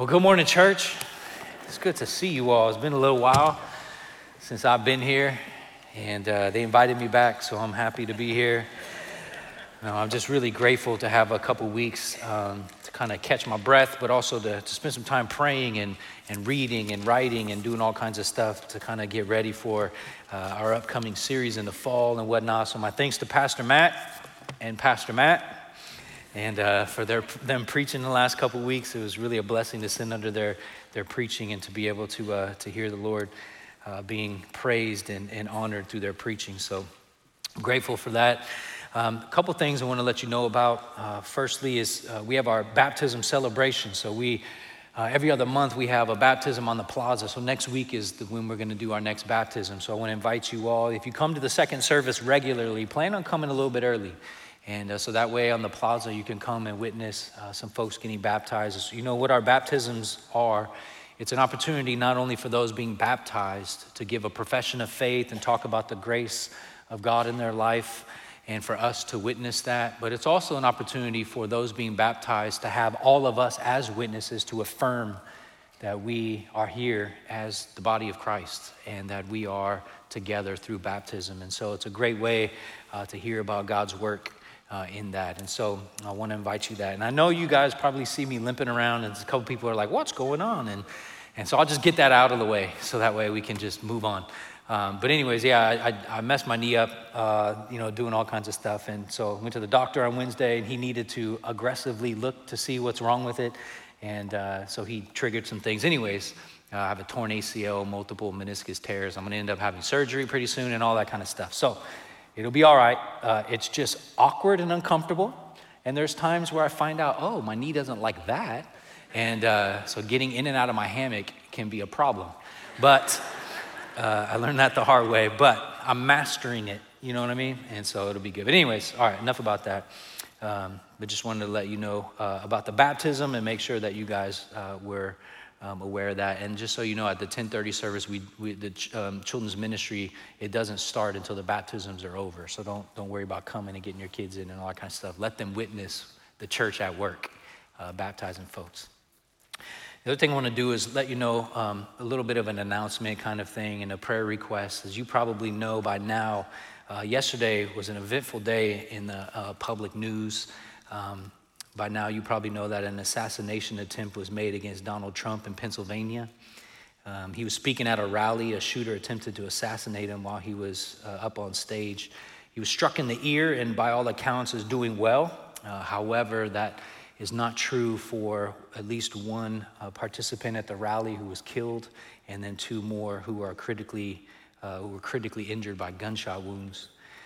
Well, good morning, church. It's good to see you all. It's been a little while since I've been here, and they invited me back, so I'm happy to be here. I'm just really grateful to have a couple weeks to kind of catch my breath, but also to spend some time praying and reading and writing and doing all kinds of stuff to kind of get ready for our upcoming series in the fall and whatnot. So my thanks to Pastor Matt and Pastor Matt. And for them preaching the last couple weeks, it was really a blessing to sit under their preaching and to be able to hear the Lord being praised and honored through their preaching. So I'm grateful for that. A couple things I want to let you know about. Firstly is we have our baptism celebration. So we every other month we have a baptism on the plaza. So next week is when we're going to do our next baptism. So I want to invite you all, if you come to the second service regularly, plan on coming a little bit early. And so that way on the plaza, you can come and witness some folks getting baptized. You know what our baptisms are. It's an opportunity not only for those being baptized to give a profession of faith and talk about the grace of God in their life and for us to witness that, but it's also an opportunity for those being baptized to have all of us as witnesses to affirm that we are here as the body of Christ and that we are together through baptism. And so it's a great way to hear about God's work in that. And so I want to invite you that. And I know you guys probably see me limping around and a couple people are like, what's going on? And so I'll just get that out of the way so that way we can just move on. But anyways, I messed my knee up, doing all kinds of stuff. And so I went to the doctor on Wednesday and he needed to aggressively look to see what's wrong with it. And so he triggered some things. Anyways, I have a torn ACL, multiple meniscus tears. I'm going to end up having surgery pretty soon and all that kind of stuff. So it'll be all right. It's just awkward and uncomfortable. And there's times where I find out, oh, my knee doesn't like that. And so getting in and out of my hammock can be a problem. But I learned that the hard way. But I'm mastering it, you know what I mean? And so it'll be good. But anyways, all right, enough about that. But just wanted to let you know about the baptism and make sure that you guys were aware of that. And just so you know, at the 10:30 service, the children's ministry, it doesn't start until the baptisms are over. So don't worry about coming and getting your kids in and all that kind of stuff. Let them witness the church at work, baptizing folks. The other thing I want to do is let you know a little bit of an announcement kind of thing and a prayer request. As you probably know by now, yesterday was an eventful day in the public news. By now, you probably know that an assassination attempt was made against Donald Trump in Pennsylvania. He was speaking at a rally. A shooter attempted to assassinate him while he was up on stage. He was struck in the ear and by all accounts is doing well. However, that is not true for at least one participant at the rally who was killed and then two more who were critically injured by gunshot wounds.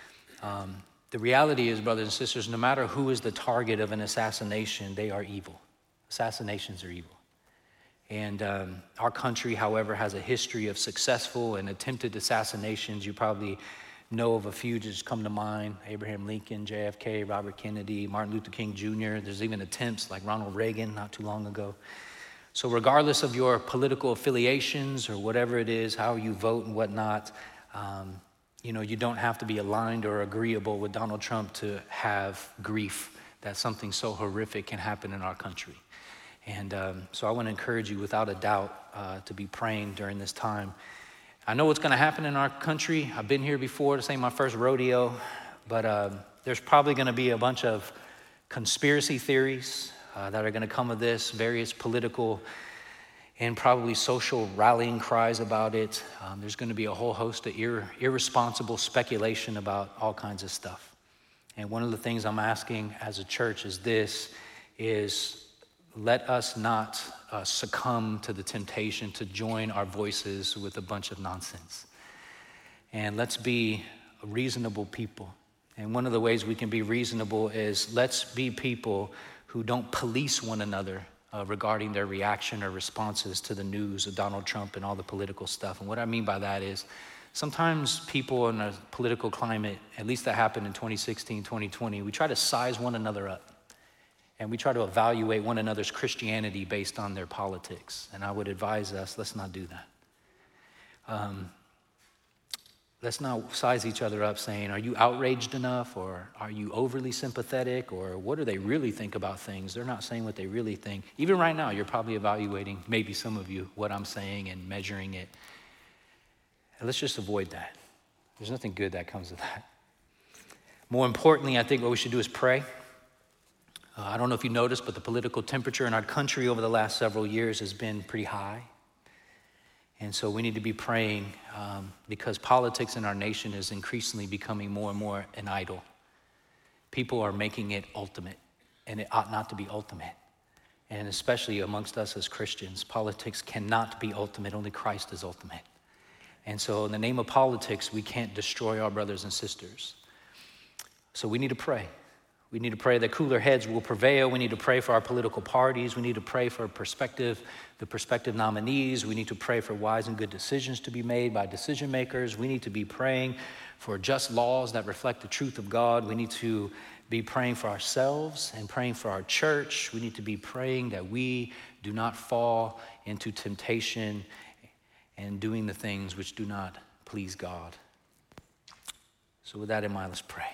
The reality is, brothers and sisters, no matter who is the target of an assassination, they are evil. Assassinations are evil. And our country, however, has a history of successful and attempted assassinations. You probably know of a few just come to mind: Abraham Lincoln, JFK, Robert Kennedy, Martin Luther King Jr. There's even attempts like Ronald Reagan not too long ago. So regardless of your political affiliations or whatever it is, how you vote and whatnot, you don't have to be aligned or agreeable with Donald Trump to have grief that something so horrific can happen in our country. And so I want to encourage you without a doubt to be praying during this time. I know what's going to happen in our country. I've been here before. This ain't my first rodeo. But there's probably going to be a bunch of conspiracy theories that are going to come of this, various political and probably social rallying cries about it. There's going to be a whole host of irresponsible speculation about all kinds of stuff. And one of the things I'm asking as a church is let us not succumb to the temptation to join our voices with a bunch of nonsense. And let's be a reasonable people. And one of the ways we can be reasonable is let's be people who don't police one another regarding their reaction or responses to the news of Donald Trump and all the political stuff. And what I mean by that is sometimes people in a political climate, at least that happened in 2016, 2020, we try to size one another up. And we try to evaluate one another's Christianity based on their politics. And I would advise us, let's not do that. let's not size each other up saying, are you outraged enough, or are you overly sympathetic, or what do they really think about things? They're not saying what they really think. Even right now, you're probably evaluating, maybe some of you, what I'm saying and measuring it. And let's just avoid that. There's nothing good that comes of that. More importantly, I think what we should do is pray. I don't know if you noticed, but the political temperature in our country over the last several years has been pretty high. And so we need to be praying because politics in our nation is increasingly becoming more and more an idol. People are making it ultimate, and it ought not to be ultimate. And especially amongst us as Christians, politics cannot be ultimate. Only Christ is ultimate. And so in the name of politics, we can't destroy our brothers and sisters. So we need to pray. We need to pray that cooler heads will prevail. We need to pray for our political parties. We need to pray for the prospective nominees. We need to pray for wise and good decisions to be made by decision makers. We need to be praying for just laws that reflect the truth of God. We need to be praying for ourselves and praying for our church. We need to be praying that we do not fall into temptation and doing the things which do not please God. So with that in mind, let's pray.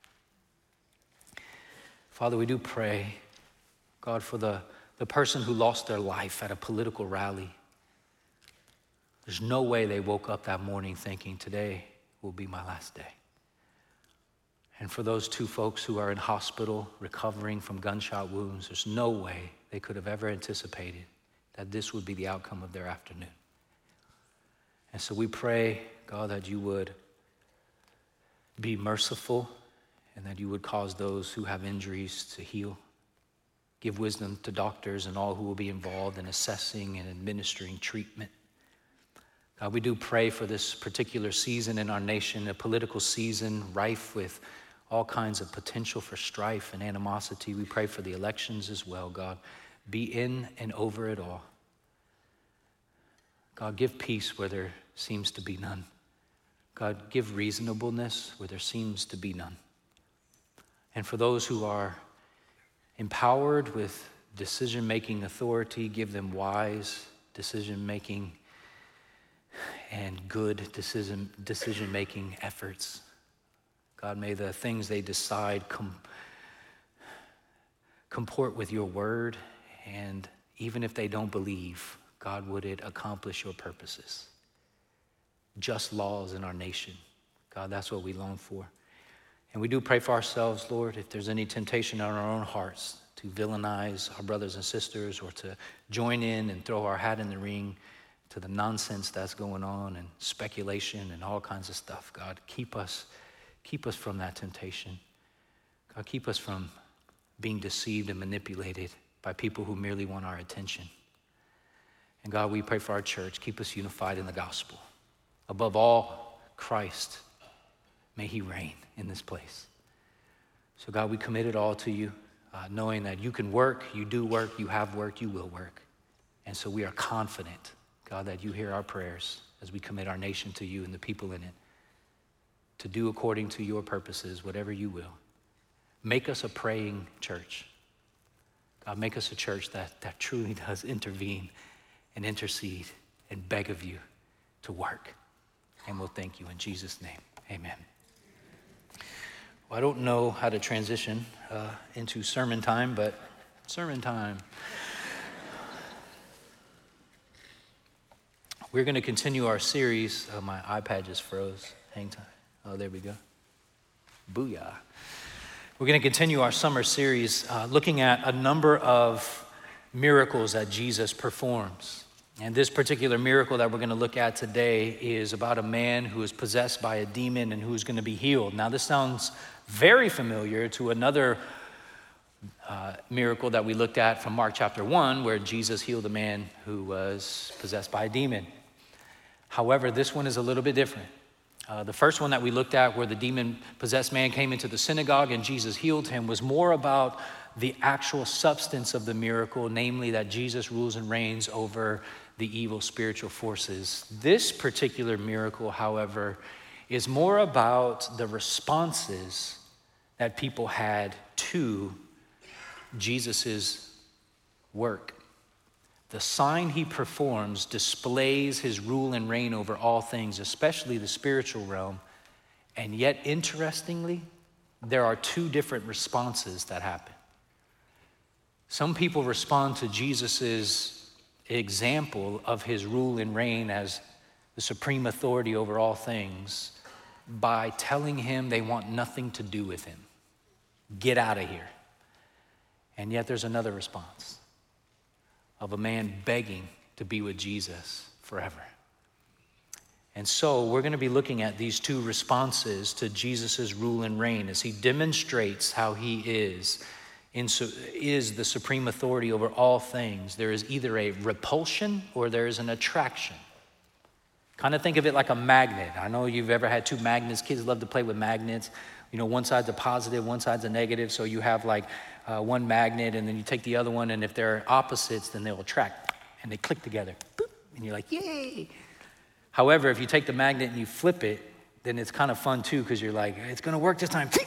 Father, we do pray, God, for the person who lost their life at a political rally. There's no way they woke up that morning thinking, today will be my last day. And for those two folks who are in hospital recovering from gunshot wounds, there's no way they could have ever anticipated that this would be the outcome of their afternoon. And so we pray, God, that you would be merciful and that you would cause those who have injuries to heal. Give wisdom to doctors and all who will be involved in assessing and administering treatment. God, we do pray for this particular season in our nation, a political season rife with all kinds of potential for strife and animosity. We pray for the elections as well, God. Be in and over it all. God, give peace where there seems to be none. God, give reasonableness where there seems to be none. And for those who are empowered with decision-making authority, give them wise decision-making and good decision-making efforts. God, may the things they decide comport with your word, and even if they don't believe, God, would it accomplish your purposes? Just laws in our nation. God, that's what we long for. And we do pray for ourselves, Lord, if there's any temptation in our own hearts to villainize our brothers and sisters or to join in and throw our hat in the ring to the nonsense that's going on and speculation and all kinds of stuff. God, keep us from that temptation. God, keep us from being deceived and manipulated by people who merely want our attention. And God, we pray for our church. Keep us unified in the gospel. Above all, Christ, may he reign in this place. So God, we commit it all to you, knowing that you can work, you do work, you have worked, you will work. And so we are confident, God, that you hear our prayers as we commit our nation to you and the people in it to do according to your purposes, whatever you will. Make us a praying church. God, make us a church that truly does intervene and intercede and beg of you to work. And we'll thank you in Jesus' name. Amen. Well, I don't know how to transition into sermon time, but sermon time. We're going to continue our series. My iPad just froze. Hang tight. Oh, there we go. Booyah. We're going to continue our summer series looking at a number of miracles that Jesus performs. And this particular miracle that we're going to look at today is about a man who is possessed by a demon and who is going to be healed. Now, this sounds very familiar to another miracle that we looked at from Mark chapter 1, where Jesus healed a man who was possessed by a demon. However, this one is a little bit different. The first one that we looked at, where the demon-possessed man came into the synagogue and Jesus healed him, was more about the actual substance of the miracle, namely that Jesus rules and reigns over the evil spiritual forces. This particular miracle, however, is more about the responses that people had to Jesus's work. The sign he performs displays his rule and reign over all things, especially the spiritual realm, And yet, interestingly, there are two different responses that happen. Some people respond to Jesus's example of his rule and reign as the supreme authority over all things by telling him they want nothing to do with him. Get out of here. And yet there's another response of a man begging to be with Jesus forever. And so we're going to be looking at these two responses to Jesus's rule and reign as he demonstrates how he is the supreme authority over all things. There is either a repulsion or there is an attraction. Kind of think of it like a magnet. I know you've ever had two magnets. Kids love to play with magnets. You know, one side's a positive, one side's a negative. So you have like one magnet and then you take the other one, and if they're opposites, then they'll attract and they click together. Boop, and you're like, yay. However, if you take the magnet and you flip it, then it's kind of fun too, because you're like, it's going to work this time.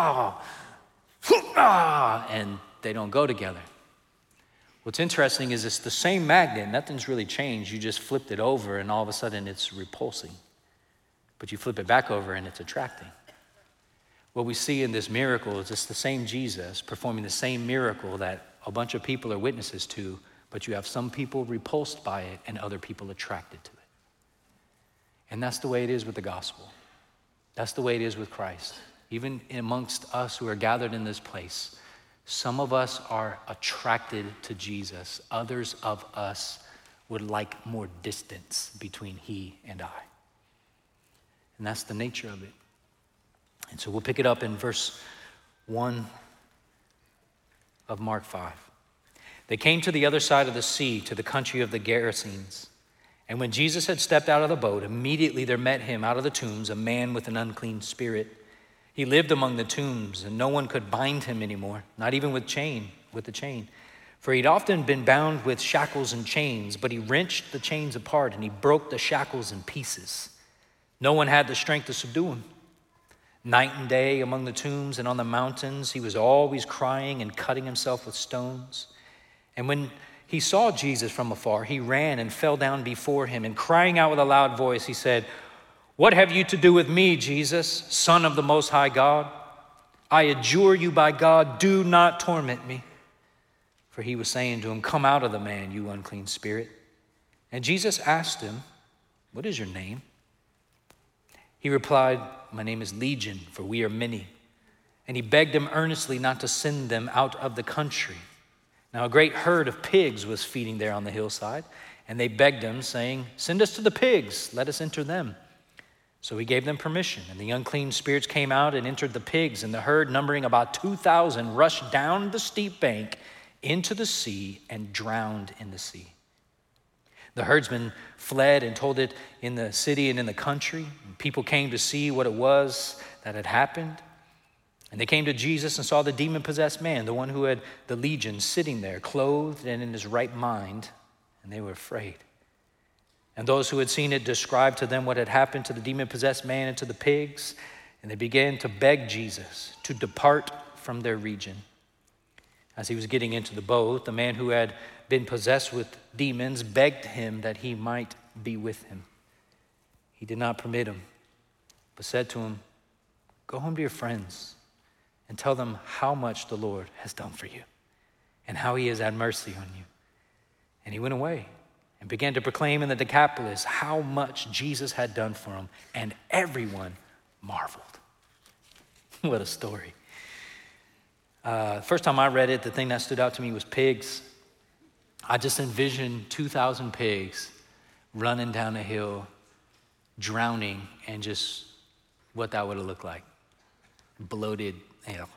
And they don't go together. What's interesting is it's the same magnet. Nothing's really changed. You just flipped it over and all of a sudden it's repulsing. But you flip it back over and it's attracting. What we see in this miracle is it's the same Jesus performing the same miracle that a bunch of people are witnesses to, but you have some people repulsed by it and other people attracted to it. And that's the way it is with the gospel. That's the way it is with Christ. Even amongst us who are gathered in this place, some of us are attracted to Jesus. Others of us would like more distance between he and I. And that's the nature of it. And so we'll pick it up in verse 1 of Mark 5. They came to the other side of the sea, to the country of the Gerasenes. And when Jesus had stepped out of the boat, immediately there met him out of the tombs a man with an unclean spirit. He lived among the tombs, and no one could bind him anymore, not even with a chain. For he'd often been bound with shackles and chains, but he wrenched the chains apart and he broke the shackles in pieces. No one had the strength to subdue him. Night and day among the tombs and on the mountains, he was always crying and cutting himself with stones. And when he saw Jesus from afar, he ran and fell down before him, and crying out with a loud voice, he said, "What have you to do with me, Jesus, Son of the Most High God? I adjure you by God, do not torment me." For he was saying to him, "Come out of the man, you unclean spirit." And Jesus asked him, "What is your name?" He replied, "My name is Legion, for we are many." And he begged him earnestly not to send them out of the country. Now a great herd of pigs was feeding there on the hillside, and they begged him, saying, "Send us to the pigs, let us enter them." So he gave them permission, and the unclean spirits came out and entered the pigs, and the herd, numbering about 2,000, rushed down the steep bank into the sea and drowned in the sea. The herdsmen fled and told it in the city and in the country. And people came to see what it was that had happened. And they came to Jesus and saw the demon-possessed man, the one who had the legion, sitting there, clothed and in his right mind, and they were afraid. And those who had seen it described to them what had happened to the demon-possessed man and to the pigs, and they began to beg Jesus to depart from their region. As he was getting into the boat, the man who had been possessed with demons begged him that he might be with him. He did not permit him, but said to him, "Go home to your friends and tell them how much the Lord has done for you and how he has had mercy on you." And he went away and began to proclaim in the Decapolis how much Jesus had done for him, and everyone marveled. What a story. First time I read it, the thing that stood out to me was pigs. I just envisioned 2,000 pigs running down a hill, drowning, and just what that would have looked like. Bloated hell.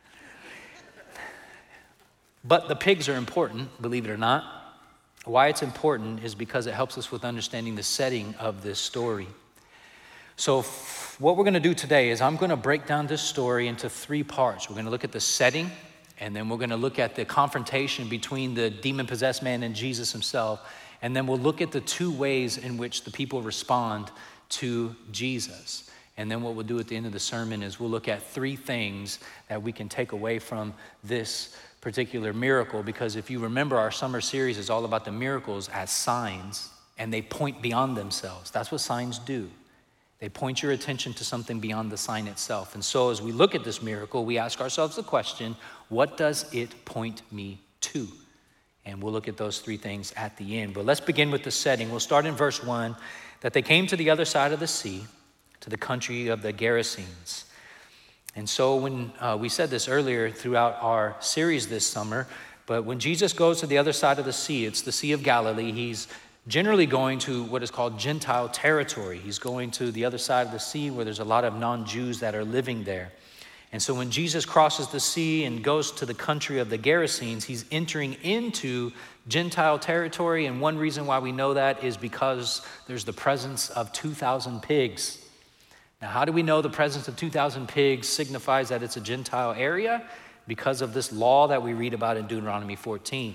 But the pigs are important, believe it or not. Why it's important is because it helps us with understanding the setting of this story. So what we're going to do today is I'm going to break down this story into 3 parts. We're going to look at the setting, and then we're going to look at the confrontation between the demon-possessed man and Jesus himself, and then we'll look at the 2 ways in which the people respond to Jesus. And then what we'll do at the end of the sermon is we'll look at 3 things that we can take away from this particular miracle, because if you remember, our summer series is all about the miracles as signs, and they point beyond themselves. That's what signs do. They point your attention to something beyond the sign itself. And so as we look at this miracle, we ask ourselves the question, what does it point me to? And we'll look at those three things at the end. But let's begin with the setting. We'll start in verse 1, that they came to the other side of the sea, to the country of the Gerasenes. And so when we said this earlier throughout our series this summer, but when Jesus goes to the other side of the sea, it's the Sea of Galilee, he's generally going to what is called Gentile territory. He's going to the other side of the sea where there's a lot of non-Jews that are living there. And so when Jesus crosses the sea and goes to the country of the Gerasenes, he's entering into Gentile territory. And one reason why we know that is because there's the presence of 2,000 pigs. Now, how do we know the presence of 2,000 pigs signifies that it's a Gentile area? Because of this law that we read about in Deuteronomy 14.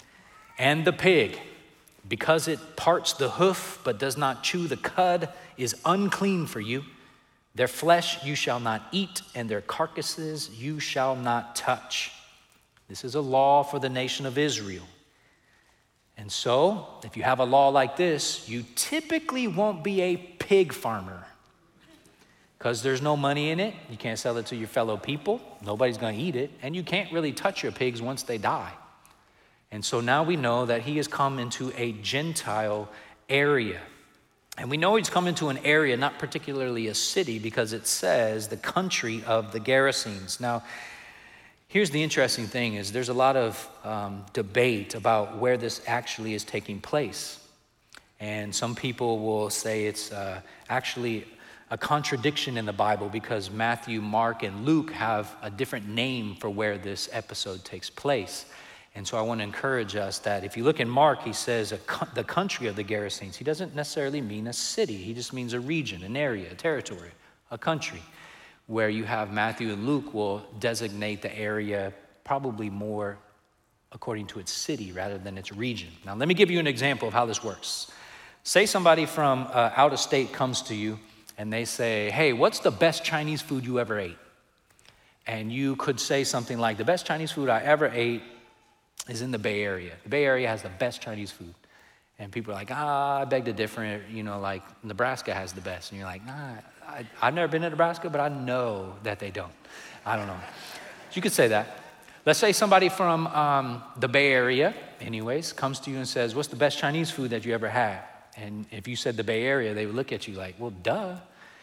And the pig, because it parts the hoof but does not chew the cud, is unclean for you. Their flesh you shall not eat, and their carcasses you shall not touch. This is a law for the nation of Israel. And so, if you have a law like this, you typically won't be a pig farmer because there's no money in it. You can't sell it to your fellow people. Nobody's going to eat it. And you can't really touch your pigs once they die. And so now we know that he has come into a Gentile area. And we know he's come into an area, not particularly a city, because it says the country of the Gerasenes. Now, here's the interesting thing is there's a lot of debate about where this actually is taking place. And some people will say it's actually a contradiction in the Bible because Matthew, Mark, and Luke have a different name for where this episode takes place. And so I want to encourage us that if you look in Mark, he says the country of the Gerasenes. He doesn't necessarily mean a city. He just means a region, an area, a territory, a country. Where you have Matthew and Luke will designate the area probably more according to its city rather than its region. Now, let me give you an example of how this works. Say somebody from out of state comes to you and they say, hey, what's the best Chinese food you ever ate? And you could say something like, the best Chinese food I ever ate is in the Bay Area. The Bay Area has the best Chinese food. And people are like, I beg to differ, like Nebraska has the best. And you're like, I've never been to Nebraska, but I know that they don't. I don't know. So you could say that. Let's say somebody from the Bay Area, anyways, comes to you and says, what's the best Chinese food that you ever had? And if you said the Bay Area, they would look at you like, well, duh.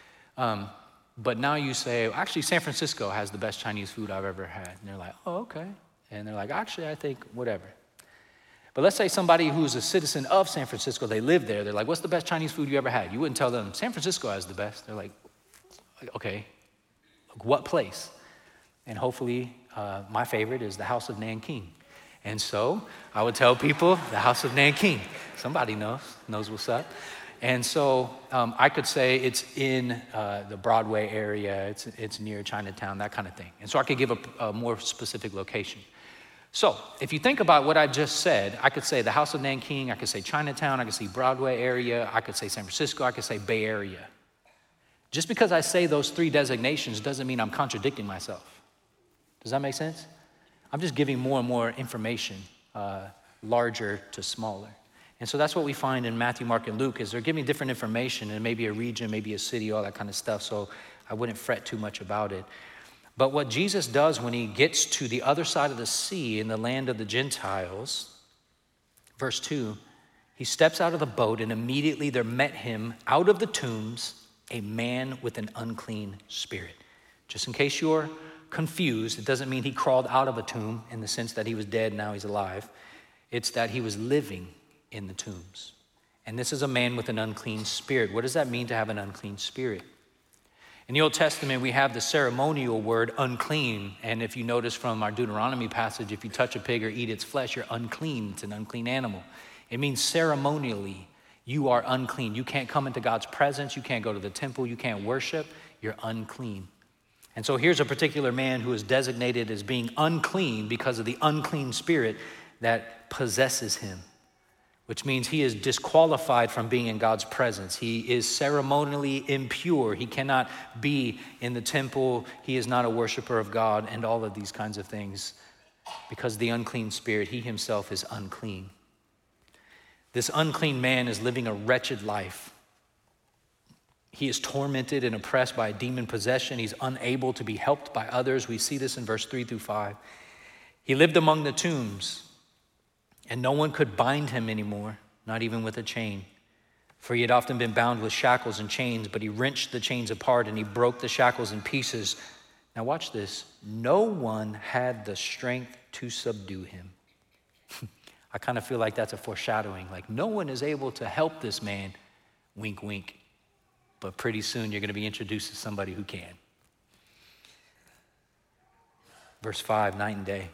But now you say, actually, San Francisco has the best Chinese food I've ever had. And they're like, oh, okay. And they're like, actually, I think whatever. But let's say somebody who's a citizen of San Francisco, they live there. They're like, what's the best Chinese food you ever had? You wouldn't tell them, San Francisco has the best. They're like, okay, what place? And hopefully, my favorite is the House of Nanking. And so I would tell people the House of Nanking. Somebody knows what's up. And so I could say it's in the Broadway area, it's near Chinatown, that kind of thing. And so I could give a more specific location. So if you think about what I just said, I could say the House of Nanking, I could say Chinatown, I could say Broadway area, I could say San Francisco, I could say Bay Area. Just because I say those three designations doesn't mean I'm contradicting myself. Does that make sense? I'm just giving more and more information, larger to smaller. And so that's what we find in Matthew, Mark, and Luke is they're giving different information and maybe a region, maybe a city, all that kind of stuff. So I wouldn't fret too much about it. But what Jesus does when he gets to the other side of the sea in the land of the Gentiles, verse 2, he steps out of the boat and immediately there met him out of the tombs a man with an unclean spirit. Just in case you're confused, it doesn't mean he crawled out of a tomb in the sense that he was dead, now he's alive. It's that he was living in the tombs. And this is a man with an unclean spirit. What does that mean to have an unclean spirit? In the Old Testament, we have the ceremonial word unclean. And if you notice from our Deuteronomy passage, if you touch a pig or eat its flesh, you're unclean. It's an unclean animal. It means ceremonially, you are unclean. You can't come into God's presence. You can't go to the temple. You can't worship. You're unclean. And so here's a particular man who is designated as being unclean because of the unclean spirit that possesses him, which means he is disqualified from being in God's presence. He is ceremonially impure. He cannot be in the temple. He is not a worshiper of God and all of these kinds of things because the unclean spirit, he himself is unclean. This unclean man is living a wretched life. He is tormented and oppressed by a demon possession. He's unable to be helped by others. We see this in verse 3-5. He lived among the tombs, and no one could bind him anymore, not even with a chain. For he had often been bound with shackles and chains, but he wrenched the chains apart and he broke the shackles in pieces. Now watch this. No one had the strength to subdue him. I kind of feel like that's a foreshadowing. Like no one is able to help this man, wink, wink. But pretty soon you're going to be introduced to somebody who can. Verse 5, night and day.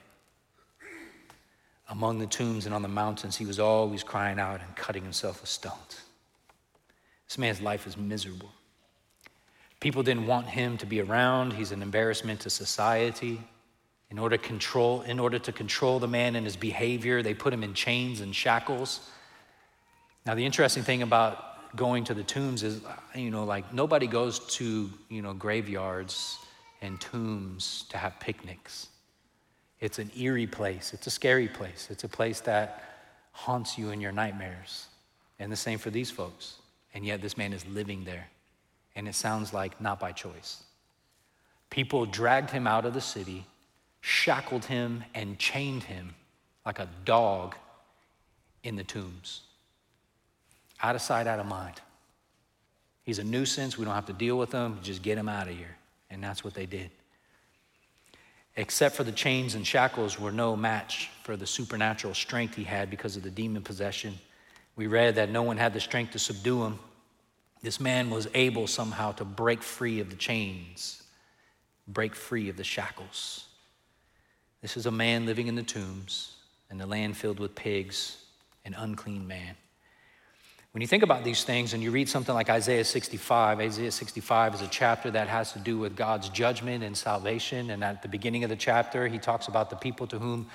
Among the tombs and on the mountains, he was always crying out and cutting himself with stones. This man's life is miserable. People didn't want him to be around. He's an embarrassment to society. In order to control the man and his behavior, they put him in chains and shackles. Now, the interesting thing about going to the tombs is, like nobody goes to, graveyards and tombs to have picnics. It's an eerie place. It's a scary place. It's a place that haunts you in your nightmares. And the same for these folks. And yet this man is living there. And it sounds like not by choice. People dragged him out of the city, shackled him, and chained him like a dog in the tombs. Out of sight, out of mind. He's a nuisance. We don't have to deal with him. Just get him out of here. And that's what they did. Except for the chains and shackles were no match for the supernatural strength he had because of the demon possession. We read that no one had the strength to subdue him. This man was able somehow to break free of the chains, break free of the shackles. This is a man living in the tombs and the land filled with pigs, an unclean man. When you think about these things and you read something like Isaiah 65 is a chapter that has to do with God's judgment and salvation. And at the beginning of the chapter, he talks about the people to whom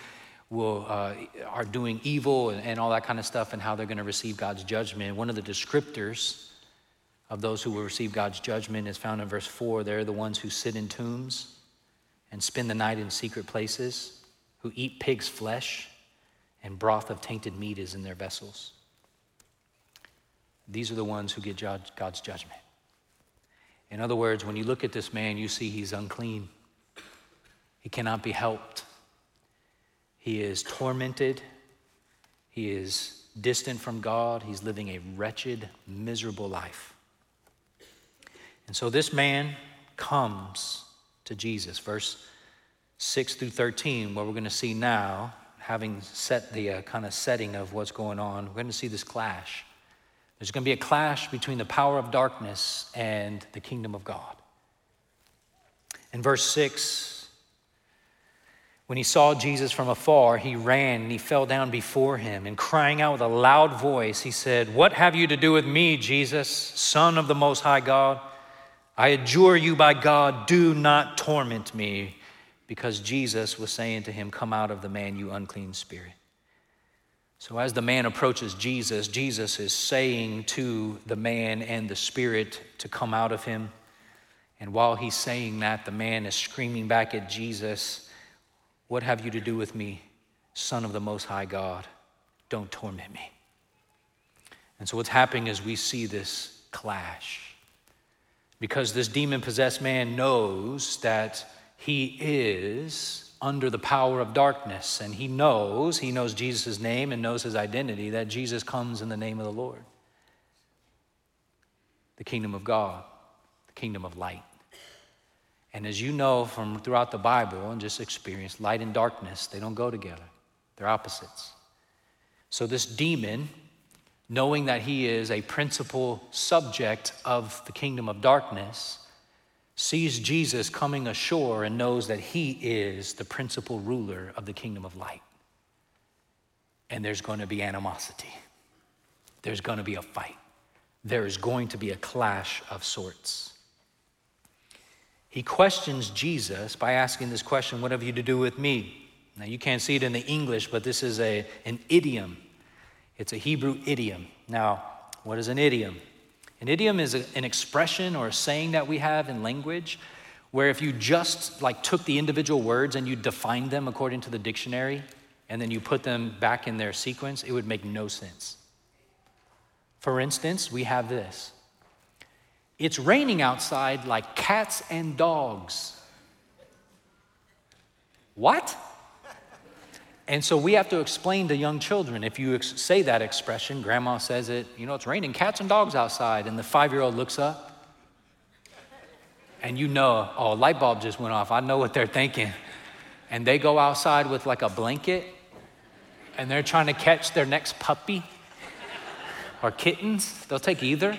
are doing evil and all that kind of stuff and how they're going to receive God's judgment. One of the descriptors of those who will receive God's judgment is found in verse 4. They're the ones who sit in tombs and spend the night in secret places, who eat pig's flesh, and broth of tainted meat is in their vessels. These are the ones who get God's judgment. In other words, when you look at this man, you see he's unclean. He cannot be helped. He is tormented. He is distant from God. He's living a wretched, miserable life. And so this man comes to Jesus. Verse 6-13, what we're going to see now, having set the kind of setting of what's going on, we're going to see this clash. There's going to be a clash between the power of darkness and the kingdom of God. In verse 6, when he saw Jesus from afar, he ran and he fell down before him, and crying out with a loud voice, he said, "What have you to do with me, Jesus, Son of the Most High God? I adjure you by God, do not torment me." Because Jesus was saying to him, "Come out of the man, you unclean spirit." So as the man approaches Jesus, Jesus is saying to the man and the spirit to come out of him. And while he's saying that, the man is screaming back at Jesus, "What have you to do with me, Son of the Most High God? Don't torment me." And so what's happening is we see this clash. Because this demon-possessed man knows that he is under the power of darkness, and he knows Jesus' name and knows his identity, that Jesus comes in the name of the Lord. The kingdom of God, the kingdom of light. And as you know from throughout the Bible and just experience, light and darkness, they don't go together. They're opposites. So this demon, knowing that he is a principal subject of the kingdom of darkness, sees Jesus coming ashore and knows that he is the principal ruler of the kingdom of light. And there's going to be animosity. There's going to be a fight. There is going to be a clash of sorts. He questions Jesus by asking this question, "What have you to do with me?" Now you can't see it in the English, but this is an idiom. It's a Hebrew idiom. Now, what is an idiom? An idiom is an expression or a saying that we have in language where if you just took the individual words and you defined them according to the dictionary and then you put them back in their sequence, it would make no sense. For instance, we have this. It's raining outside like cats and dogs. What? And so we have to explain to young children, if you say that expression, grandma says it, it's raining cats and dogs outside, and the 5-year-old looks up, and a light bulb just went off. I know what they're thinking. And they go outside with like a blanket, and they're trying to catch their next puppy or kittens. They'll take either.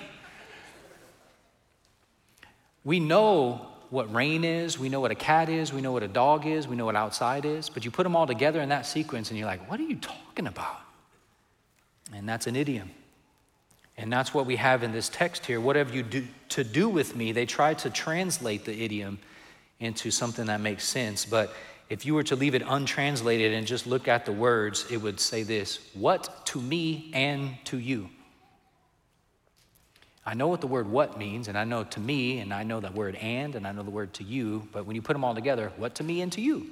We know what rain is, we know what a cat is, we know what a dog is, we know what outside is, but you put them all together in that sequence and you're like, what are you talking about? And that's an idiom. And that's what we have in this text here. What have you to do with me? They try to translate the idiom into something that makes sense, but if you were to leave it untranslated and just look at the words, it would say this: what to me and to you. I know what the word what means, and I know to me, and I know the word and I know the word to you, but when you put them all together, what to me and to you?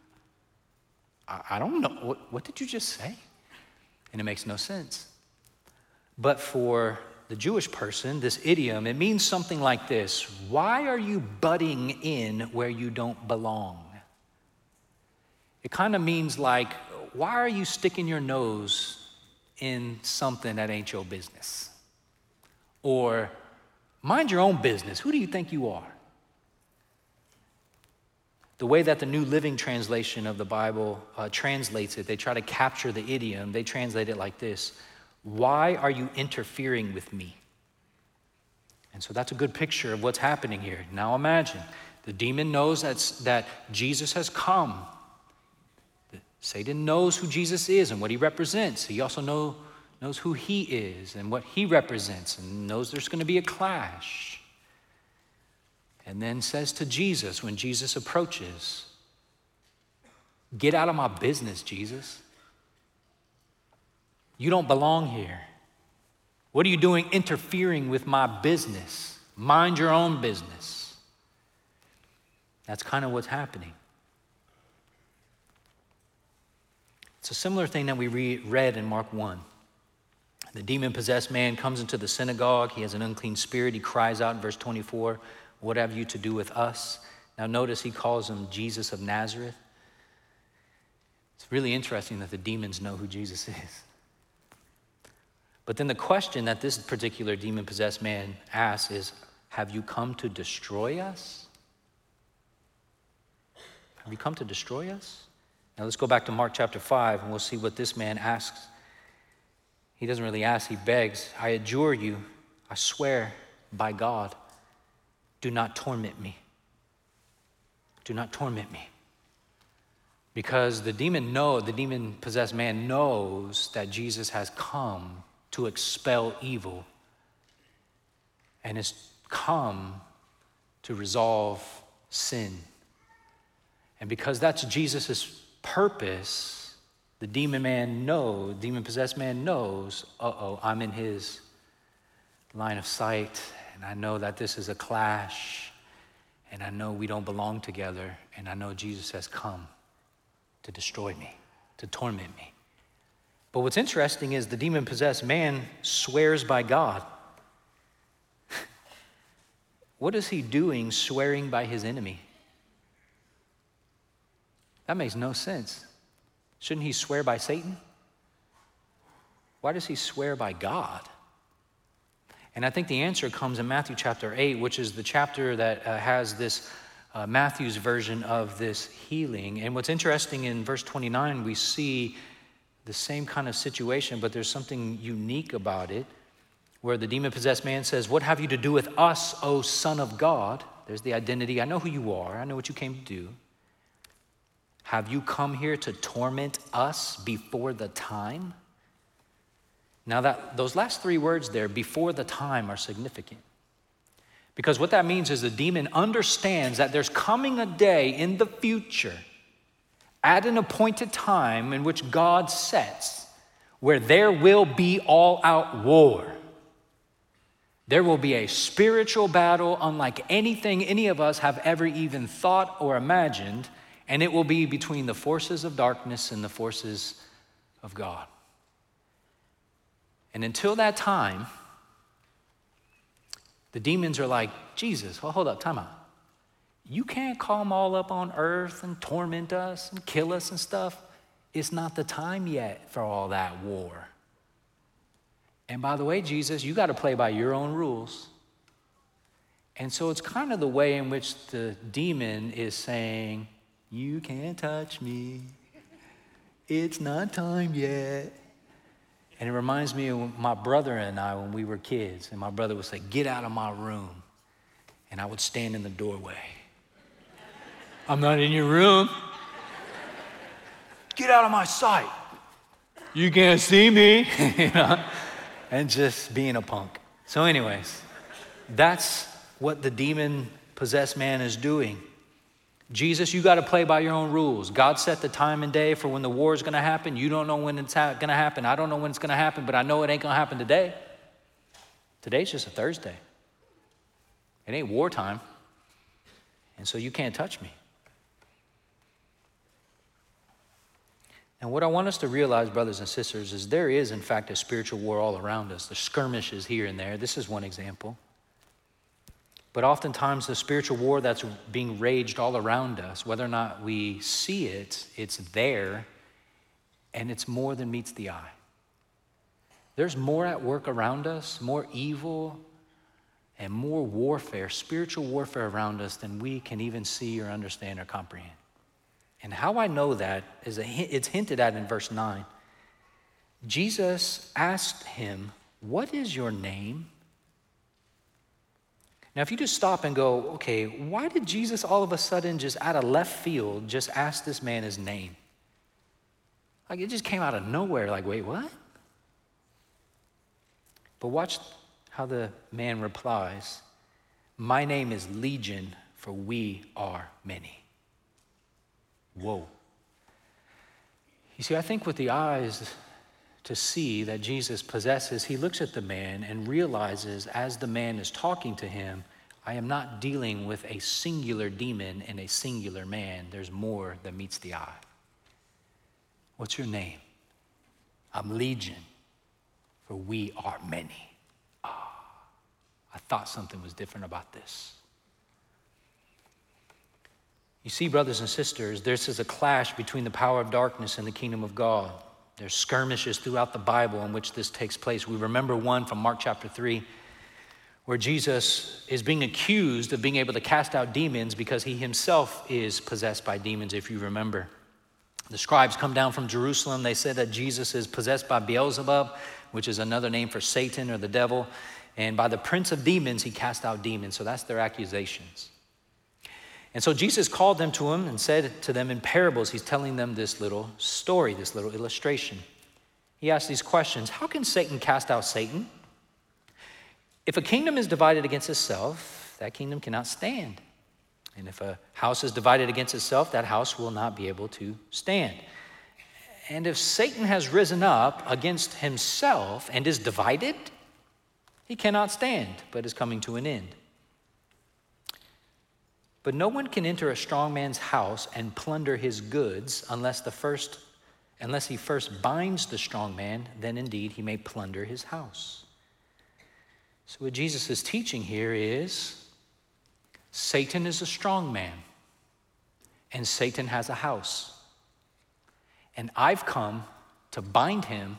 I don't know. What did you just say? And it makes no sense. But for the Jewish person, this idiom, it means something like this: why are you butting in where you don't belong? It kind of means like, why are you sticking your nose in something that ain't your business? Or, mind your own business. Who do you think you are? The way that the New Living Translation of the Bible translates it, they try to capture the idiom. They translate it like this: why are you interfering with me? And so that's a good picture of what's happening here. Now imagine, the demon knows that Jesus has come. Satan knows who Jesus is and what he represents. He also knows who he is and what he represents, and knows there's going to be a clash. And then says to Jesus, when Jesus approaches, get out of my business, Jesus. You don't belong here. What are you doing interfering with my business? Mind your own business. That's kind of what's happening. It's a similar thing that we read in Mark 1. The demon-possessed man comes into the synagogue. He has an unclean spirit. He cries out in verse 24, what have you to do with us? Now notice he calls him Jesus of Nazareth. It's really interesting that the demons know who Jesus is. But then the question that this particular demon-possessed man asks is, have you come to destroy us? Have you come to destroy us? Now let's go back to Mark chapter 5 and we'll see what this man asks. He doesn't really ask, he begs, I adjure you, I swear by God, do not torment me. Do not torment me. Because the demon-possessed man knows that Jesus has come to expel evil and has come to resolve sin. And because that's Jesus' purpose, the demon-possessed man knows, I'm in his line of sight, and I know that this is a clash, and I know we don't belong together, and I know Jesus has come to destroy me, to torment me. But what's interesting is the demon-possessed man swears by God. What is he doing swearing by his enemy? That makes no sense. Shouldn't he swear by Satan? Why does he swear by God? And I think the answer comes in Matthew chapter 8, which is the chapter that has this Matthew's version of this healing. And what's interesting, in verse 29, we see the same kind of situation, but there's something unique about it, where the demon-possessed man says, what have you to do with us, O Son of God? There's the identity. I know who you are. I know what you came to do. Have you come here to torment us before the time? Now those last three words there, before the time, are significant. Because what that means is the demon understands that there's coming a day in the future, at an appointed time in which God sets, where there will be all-out war. There will be a spiritual battle unlike anything any of us have ever even thought or imagined, and it will be between the forces of darkness and the forces of God. And until that time, The demons are like, Jesus, well, hold up, time out. You can't call them all up on earth and torment us and kill us and stuff. It's not the time yet for all that war. And by the way, Jesus, you got to play by your own rules. And so it's kind of the way in which the demon is saying, you can't touch me. It's not time yet. And it reminds me of my brother and I when we were kids. And my brother would say, get out of my room. And I would stand in the doorway. I'm not in your room. Get out of my sight. You can't see me. You know? And just being a punk. So anyways, that's what the demon-possessed man is doing. Jesus, you got to play by your own rules. God set the time and day for when the war is going to happen. You don't know when it's going to happen. I don't know when it's going to happen, but I know it ain't going to happen today. Today's just a Thursday. It ain't wartime. And so you can't touch me. And what I want us to realize, brothers and sisters, is there is, in fact, a spiritual war all around us. There's skirmishes here and there. This is one example. But oftentimes the spiritual war that's being raged all around us, whether or not we see it, it's there, and it's more than meets the eye. There's more at work around us, more evil and more warfare, spiritual warfare around us than we can even see or understand or comprehend. And how I know that is it's hinted at in verse 9. Jesus asked him, what is your name? Now, if you just stop and go, okay, why did Jesus all of a sudden just out of left field just ask this man his name? Like it just came out of nowhere, like, wait, what? But watch how the man replies, my name is Legion, for we are many. Whoa. You see, I think with the eyes to see that Jesus possesses, he looks at the man and realizes as the man is talking to him, I am not dealing with a singular demon and a singular man. There's more that meets the eye. What's your name? I'm Legion, for we are many. I thought something was different about this. You see, brothers and sisters, this is a clash between the power of darkness and the kingdom of God. There's skirmishes throughout the Bible in which this takes place. We remember one from Mark chapter 3, where Jesus is being accused of being able to cast out demons because he himself is possessed by demons, if you remember. The scribes come down from Jerusalem. They said that Jesus is possessed by Beelzebub, which is another name for Satan or the devil. And by the prince of demons, he cast out demons. So that's their accusations. And so Jesus called them to him and said to them in parables, he's telling them this little story, this little illustration. He asked these questions. How can Satan cast out Satan? If a kingdom is divided against itself, that kingdom cannot stand. And if a house is divided against itself, that house will not be able to stand. And if Satan has risen up against himself and is divided, he cannot stand, but is coming to an end. But no one can enter a strong man's house and plunder his goods unless he first binds the strong man, then indeed he may plunder his house. So what Jesus is teaching here is Satan is a strong man and Satan has a house. And I've come to bind him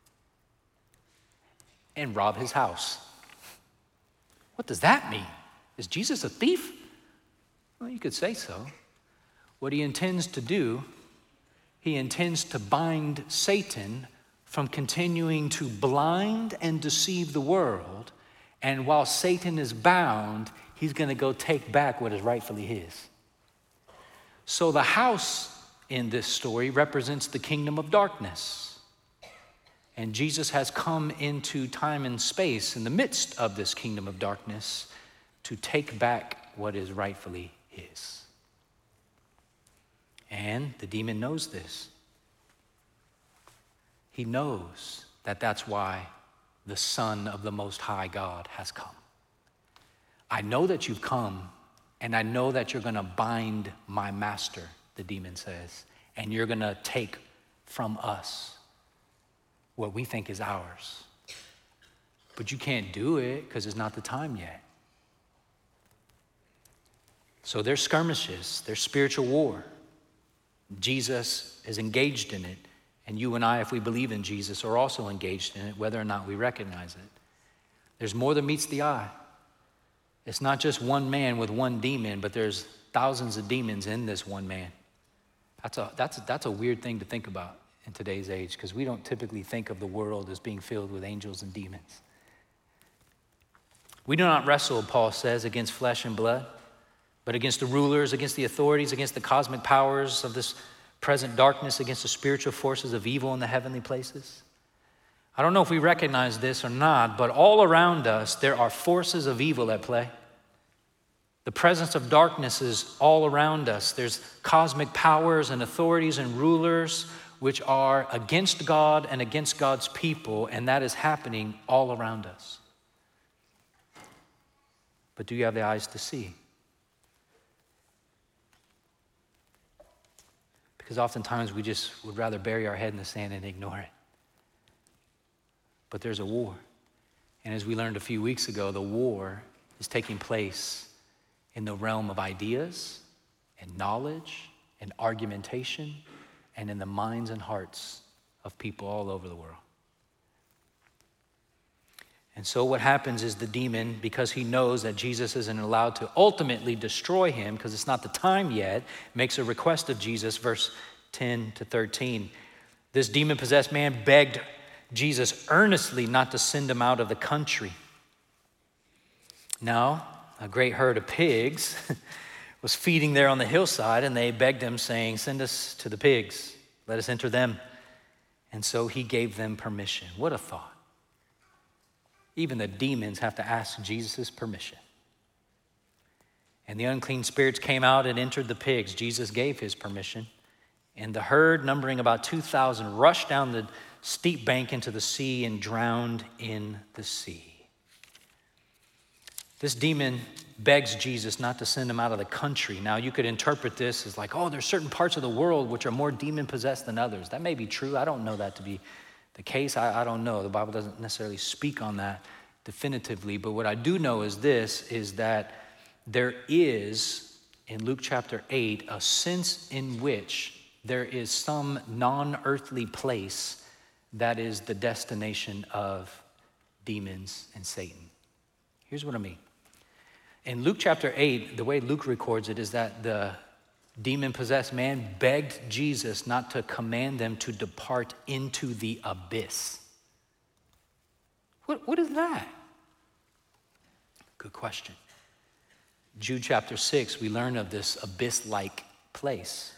and rob his house. What does that mean? Is Jesus a thief? Well, you could say so. What he intends to do, he intends to bind Satan from continuing to blind and deceive the world. And while Satan is bound, he's going to go take back what is rightfully his. So the house in this story represents the kingdom of darkness. And Jesus has come into time and space in the midst of this kingdom of darkness to take back what is rightfully his. And the demon knows this. He knows that that's why the Son of the Most High God has come. I know that you've come, and I know that you're going to bind my master, the demon says, and you're going to take from us what we think is ours. But you can't do it because it's not the time yet. So there's skirmishes, there's spiritual war. Jesus is engaged in it, and you and I, if we believe in Jesus, are also engaged in it, whether or not we recognize it. There's more than meets the eye. It's not just one man with one demon, but there's thousands of demons in this one man. That's a weird thing to think about in today's age, because we don't typically think of the world as being filled with angels and demons. We do not wrestle, Paul says, against flesh and blood, but against the rulers, against the authorities, against the cosmic powers of this present darkness, against the spiritual forces of evil in the heavenly places. I don't know if we recognize this or not, but all around us, there are forces of evil at play. The presence of darkness is all around us. There's cosmic powers and authorities and rulers which are against God and against God's people, and that is happening all around us. But do you have the eyes to see? Because oftentimes we just would rather bury our head in the sand and ignore it. But there's a war. And as we learned a few weeks ago, the war is taking place in the realm of ideas and knowledge and argumentation and in the minds and hearts of people all over the world. And so what happens is the demon, because he knows that Jesus isn't allowed to ultimately destroy him, because it's not the time yet, makes a request of Jesus, verse 10 to 13. This demon-possessed man begged Jesus earnestly not to send him out of the country. Now, a great herd of pigs was feeding there on the hillside, and they begged him, saying, "Send us to the pigs, let us enter them." And so he gave them permission. What a thought. Even the demons have to ask Jesus' permission. And the unclean spirits came out and entered the pigs. Jesus gave his permission. And the herd, numbering about 2,000, rushed down the steep bank into the sea and drowned in the sea. This demon begs Jesus not to send him out of the country. Now, you could interpret this as like, oh, there's certain parts of the world which are more demon-possessed than others. That may be true. I don't know that to be the case. I don't know. The Bible doesn't necessarily speak on that definitively. But what I do know is this, is that there is, in Luke chapter 8, a sense in which there is some non-earthly place that is the destination of demons and Satan. Here's what I mean. In Luke chapter 8, the way Luke records it is that the demon-possessed man begged Jesus not to command them to depart into the abyss. What is that? Good question. Jude chapter 6, we learn of this abyss-like place.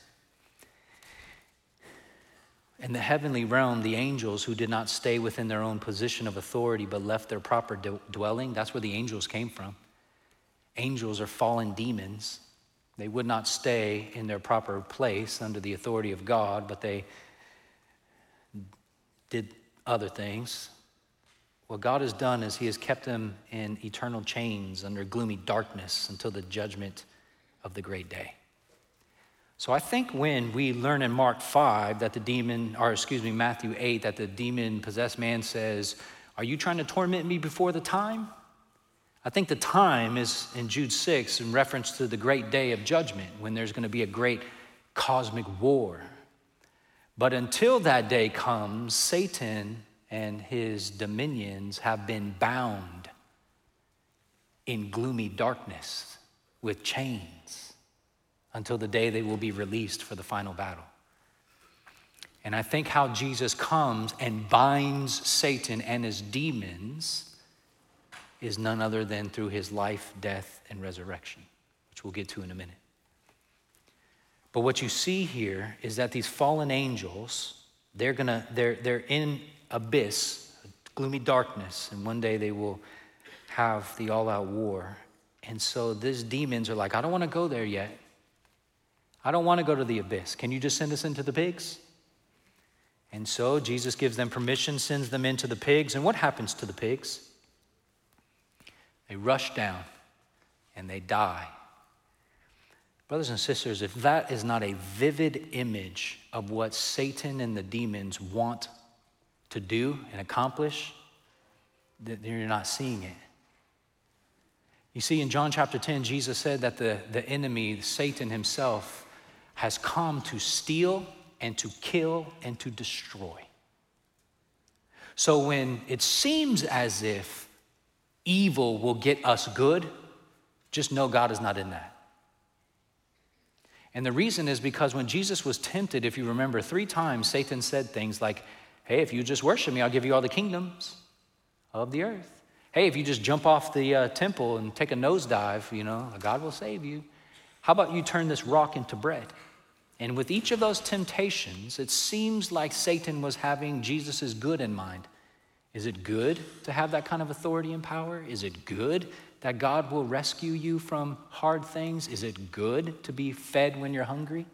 In the heavenly realm, the angels who did not stay within their own position of authority but left their proper dwelling, that's where the angels came from. Angels are fallen demons. They would not stay in their proper place under the authority of God, but they did other things. What God has done is he has kept them in eternal chains under gloomy darkness until the judgment of the great day. So I think when we learn in Mark 5 that Matthew 8, that the demon-possessed man says, "Are you trying to torment me before the time?" I think the time is in Jude 6 in reference to the great day of judgment when there's going to be a great cosmic war. But until that day comes, Satan and his dominions have been bound in gloomy darkness with chains until the day they will be released for the final battle. And I think how Jesus comes and binds Satan and his demons is none other than through his life, death, and resurrection, which we'll get to in a minute. But what you see here is that these fallen angels, they're in abyss, gloomy darkness, and one day they will have the all-out war. And so these demons are like, I don't want to go there yet. I don't want to go to the abyss. Can you just send us into the pigs? And so Jesus gives them permission, sends them into the pigs. And what happens to the pigs? They rush down and they die. Brothers and sisters, if that is not a vivid image of what Satan and the demons want to do and accomplish, then you're not seeing it. You see, in John chapter 10, Jesus said that the enemy, Satan himself, has come to steal and to kill and to destroy. So when it seems as if evil will get us good, just know God is not in that. And the reason is because when Jesus was tempted, if you remember, 3 times Satan said things like, hey, if you just worship me, I'll give you all the kingdoms of the earth. Hey, if you just jump off the temple and take a nosedive, God will save you. How about you turn this rock into bread? And with each of those temptations, it seems like Satan was having Jesus' good in mind. Is it good to have that kind of authority and power? Is it good that God will rescue you from hard things? Is it good to be fed when you're hungry?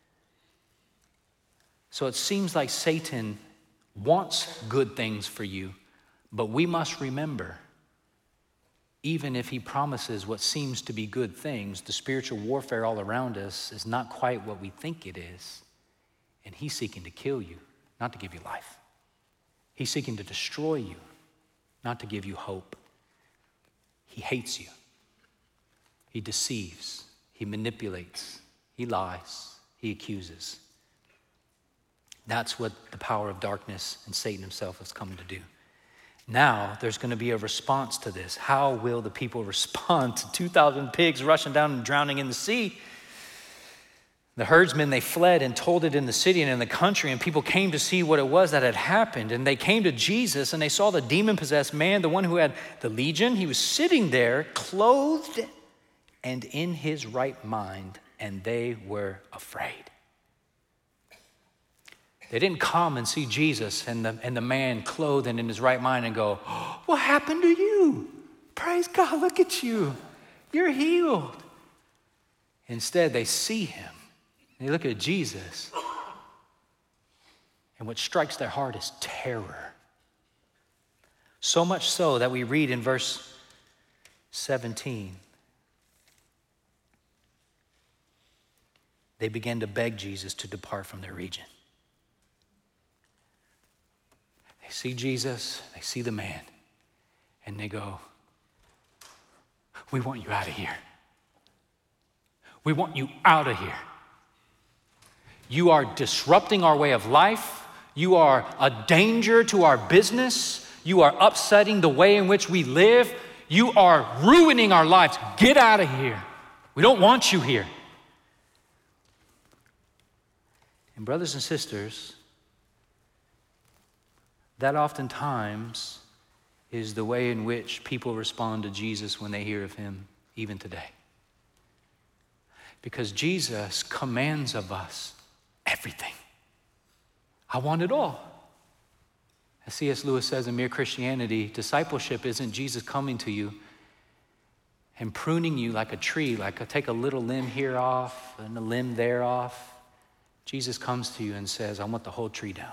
So it seems like Satan wants good things for you, but we must remember, even if he promises what seems to be good things, the spiritual warfare all around us is not quite what we think it is. And he's seeking to kill you, not to give you life. He's seeking to destroy you, not to give you hope. He hates you. He deceives. He manipulates. He lies. He accuses. That's what the power of darkness and Satan himself has come to do. Now, there's going to be a response to this. How will the people respond to 2,000 pigs rushing down and drowning in the sea? The herdsmen, they fled and told it in the city and in the country, and people came to see what it was that had happened. And they came to Jesus, and they saw the demon-possessed man, the one who had the legion. He was sitting there, clothed and in his right mind, and they were afraid. They didn't come and see Jesus and the man clothed and in his right mind and go, oh, what happened to you? Praise God, look at you. You're healed. Instead, they see him. They look at Jesus. And what strikes their heart is terror. So much so that we read in verse 17, they began to beg Jesus to depart from their region. They see Jesus, they see the man, and they go, we want you out of here. We want you out of here. You are disrupting our way of life. You are a danger to our business. You are upsetting the way in which we live. You are ruining our lives. Get out of here. We don't want you here. And brothers and sisters, that oftentimes is the way in which people respond to Jesus when they hear of him, even today. Because Jesus commands of us everything. I want it all. As C.S. Lewis says in Mere Christianity, discipleship isn't Jesus coming to you and pruning you like a tree, take a little limb here off and a limb there off. Jesus comes to you and says, I want the whole tree down.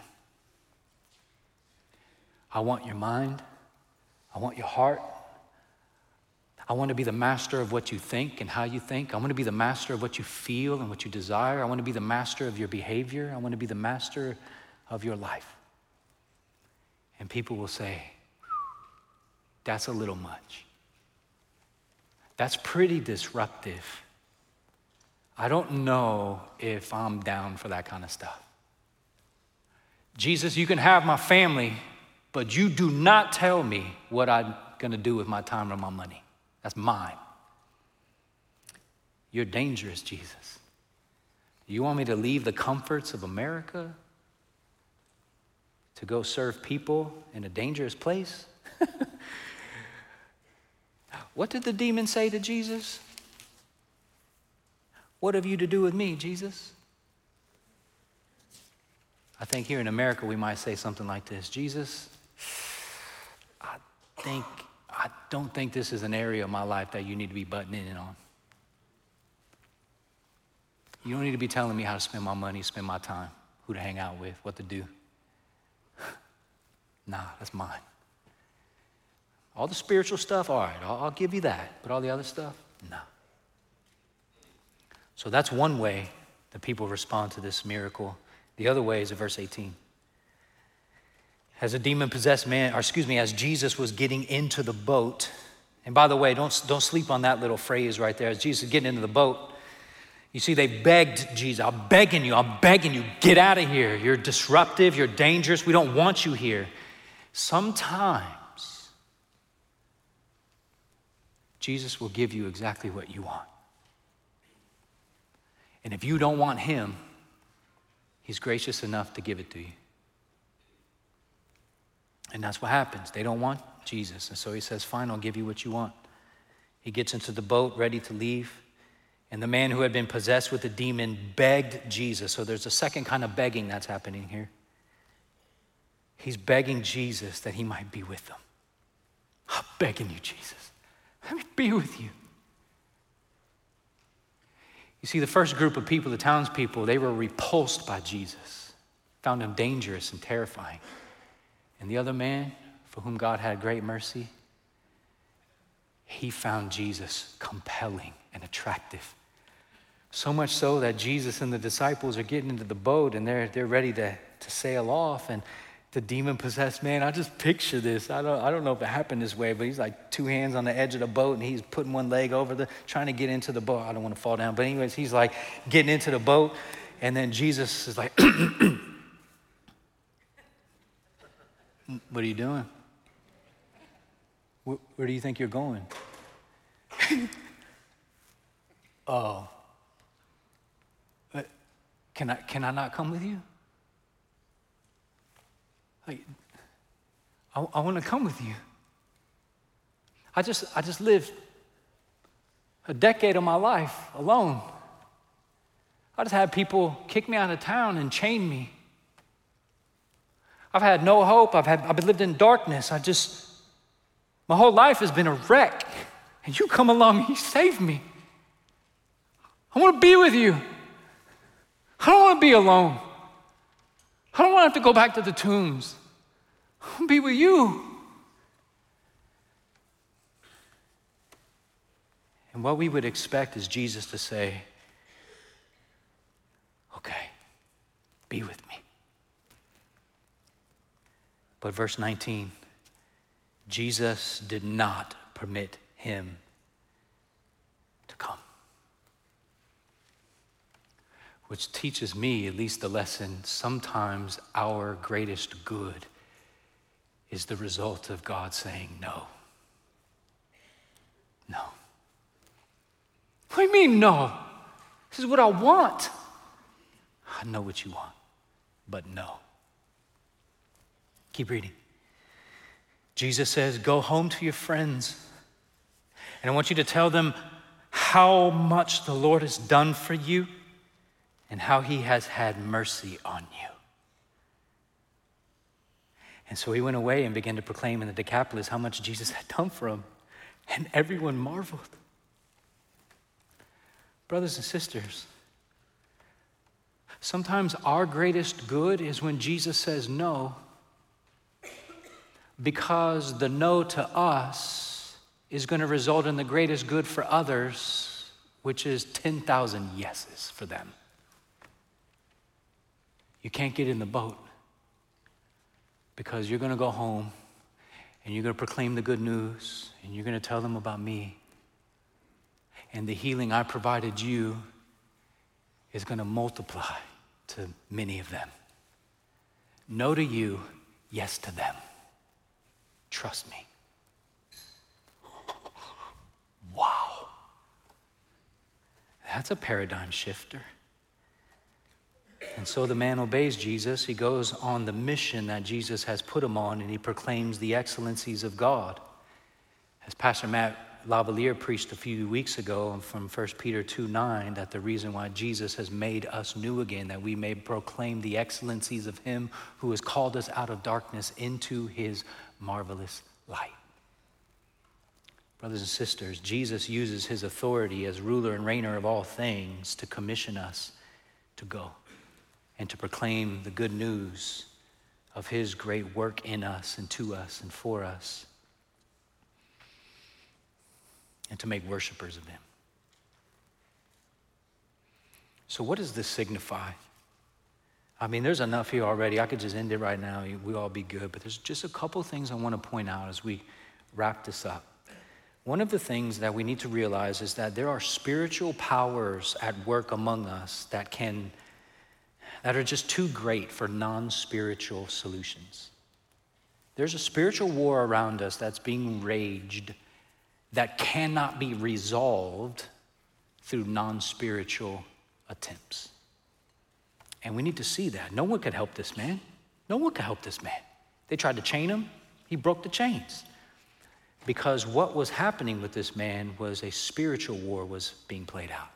I want your mind. I want your heart. I want to be the master of what you think and how you think. I want to be the master of what you feel and what you desire. I want to be the master of your behavior. I want to be the master of your life. And people will say, that's a little much. That's pretty disruptive. I don't know if I'm down for that kind of stuff. Jesus, you can have my family, but you do not tell me what I'm going to do with my time or my money. That's mine. You're dangerous, Jesus. You want me to leave the comforts of America to go serve people in a dangerous place? What did the demon say to Jesus? What have you to do with me, Jesus? I think here in America we might say something like this: Jesus, I don't think this is an area of my life that you need to be butting in on. You don't need to be telling me how to spend my money, spend my time, who to hang out with, what to do. Nah, that's mine. All the spiritual stuff, all right, I'll give you that. But all the other stuff, no. So that's one way that people respond to this miracle. The other way is in verse 18. As Jesus was getting into the boat And by the way, don't sleep on that little phrase right there. As Jesus is getting into the boat, you see, they begged Jesus, I'm begging you, get out of here. You're disruptive, you're dangerous, we don't want you here. Sometimes Jesus will give you exactly what you want. And if you don't want him, he's gracious enough to give it to you. And that's what happens. They don't want Jesus. And so he says, fine, I'll give you what you want. He gets into the boat, ready to leave. And the man who had been possessed with a demon begged Jesus. So there's a second kind of begging that's happening here. He's begging Jesus that he might be with them. I'm begging you, Jesus. Let me be with you. You see, the first group of people, the townspeople, they were repulsed by Jesus, found him dangerous and terrifying. And the other man, for whom God had great mercy, he found Jesus compelling and attractive. So much so that Jesus and the disciples are getting into the boat and they're ready to sail off. And the demon-possessed man, I just picture this. I don't know if it happened this way, but he's like two hands on the edge of the boat and he's putting one leg over trying to get into the boat. I don't want to fall down. But anyways, he's like getting into the boat. And then Jesus is like, what are you doing? Where do you think you're going? Oh. Can I not come with you? I want to come with you. I just lived a decade of my life alone. I just had people kick me out of town and chain me. I've had no hope. I've lived in darkness. My whole life has been a wreck. And you come along and you save me. I want to be with you. I don't want to be alone. I don't want to have to go back to the tombs. I want to be with you. And what we would expect is Jesus to say, okay, be with me. But verse 19, Jesus did not permit him to come. Which teaches me at least the lesson, sometimes our greatest good is the result of God saying no. No. What do you mean no? This is what I want. I know what you want, but no. Keep reading. Jesus says, go home to your friends, and I want you to tell them how much the Lord has done for you and how he has had mercy on you. And so he went away and began to proclaim in the Decapolis how much Jesus had done for him, and everyone marveled. Brothers and sisters, sometimes our greatest good is when Jesus says no, because the no to us is going to result in the greatest good for others, which is 10,000 yeses for them. You can't get in the boat because you're going to go home and you're going to proclaim the good news and you're going to tell them about me. And the healing I provided you is going to multiply to many of them. No to you, yes to them. Trust me. Wow. That's a paradigm shifter. And so the man obeys Jesus. He goes on the mission that Jesus has put him on, and he proclaims the excellencies of God. As Pastor Matt Lavalier preached a few weeks ago from 1 Peter 2:9, that the reason why Jesus has made us new again, that we may proclaim the excellencies of him who has called us out of darkness into his marvelous light. Brothers and sisters, Jesus uses his authority as ruler and reigner of all things to commission us to go and to proclaim the good news of his great work in us and to us and for us, and to make worshipers of him. So what does this signify? I mean, there's enough here already. I could just end it right now. We'll all be good. But there's just a couple things I want to point out as we wrap this up. one of the things that we need to realize is that there are spiritual powers at work among us that are just too great for non-spiritual solutions. There's a spiritual war around us that's being raged that cannot be resolved through non-spiritual attempts. And we need to see that. No one could help this man. No one could help this man. They tried to chain him. He broke the chains. Because what was happening with this man was a spiritual war was being played out.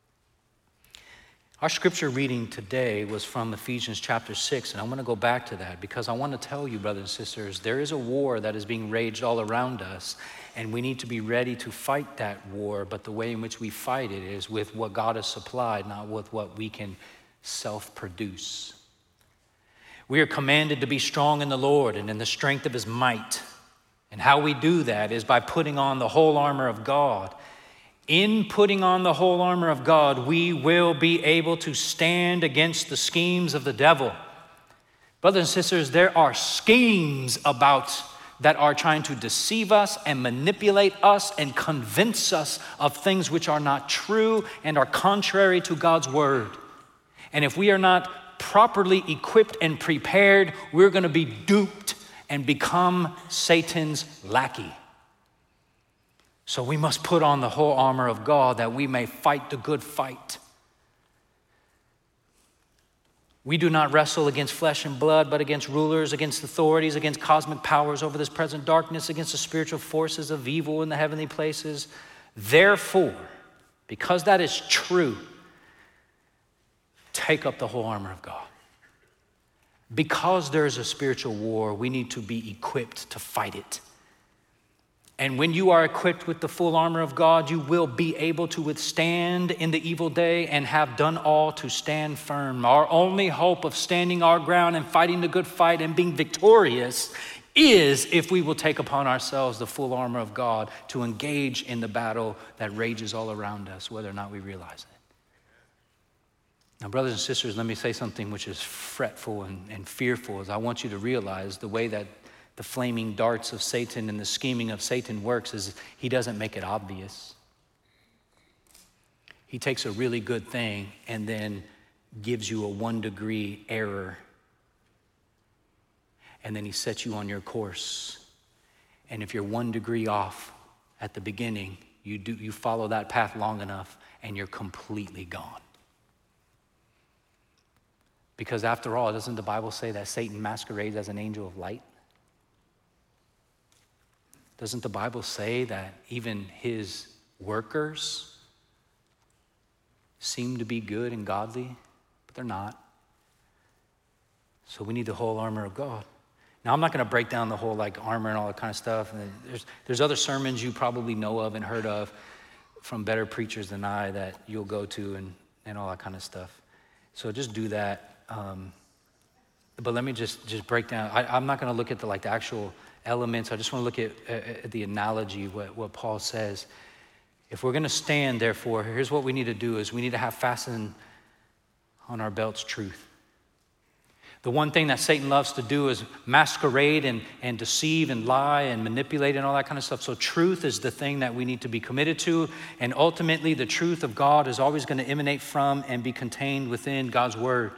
Our scripture reading today was from Ephesians chapter 6, and I want to go back to that because I want to tell you, brothers and sisters, there is a war that is being raged all around us, and we need to be ready to fight that war, but the way in which we fight it is with what God has supplied, not with what we can self-produce. We are commanded to be strong in the Lord and in the strength of his might. And how we do that is by putting on the whole armor of God. In putting on the whole armor of God, we will be able to stand against the schemes of the devil. Brothers and sisters, there are schemes about that are trying to deceive us and manipulate us and convince us of things which are not true and are contrary to God's word. And if we are not properly equipped and prepared, we're going to be duped and become Satan's lackey. So we must put on the whole armor of God that we may fight the good fight. We do not wrestle against flesh and blood, but against rulers, against authorities, against cosmic powers over this present darkness, against the spiritual forces of evil in the heavenly places. Therefore, because that is true, take up the whole armor of God. Because there is a spiritual war, we need to be equipped to fight it. And when you are equipped with the full armor of God, you will be able to withstand in the evil day and have done all to stand firm. Our only hope of standing our ground and fighting the good fight and being victorious is if we will take upon ourselves the full armor of God to engage in the battle that rages all around us, whether or not we realize it. Now, brothers and sisters, let me say something which is fretful and fearful, is I want you to realize the way that the flaming darts of Satan and the scheming of Satan works is he doesn't make it obvious. He takes a really good thing and then gives you a 1-degree error. And then he sets you on your course. And if you're 1 degree off at the beginning, you follow that path long enough and you're completely gone. Because after all, doesn't the Bible say that Satan masquerades as an angel of light? Doesn't the Bible say that even his workers seem to be good and godly, but they're not? So we need the whole armor of God. Now, I'm not going to break down the whole armor and all that kind of stuff. There's other sermons you probably know of and heard of from better preachers than I that you'll go to and all that kind of stuff. So just do that. But let me just break down. I'm not going to look at the actual elements. I just want to look at the analogy, what Paul says. If we're going to stand, therefore, here's what we need to do is we need to have fastened on our belts truth. The one thing that Satan loves to do is masquerade and deceive and lie and manipulate and all that kind of stuff. So truth is the thing that we need to be committed to. And ultimately, the truth of God is always going to emanate from and be contained within God's word.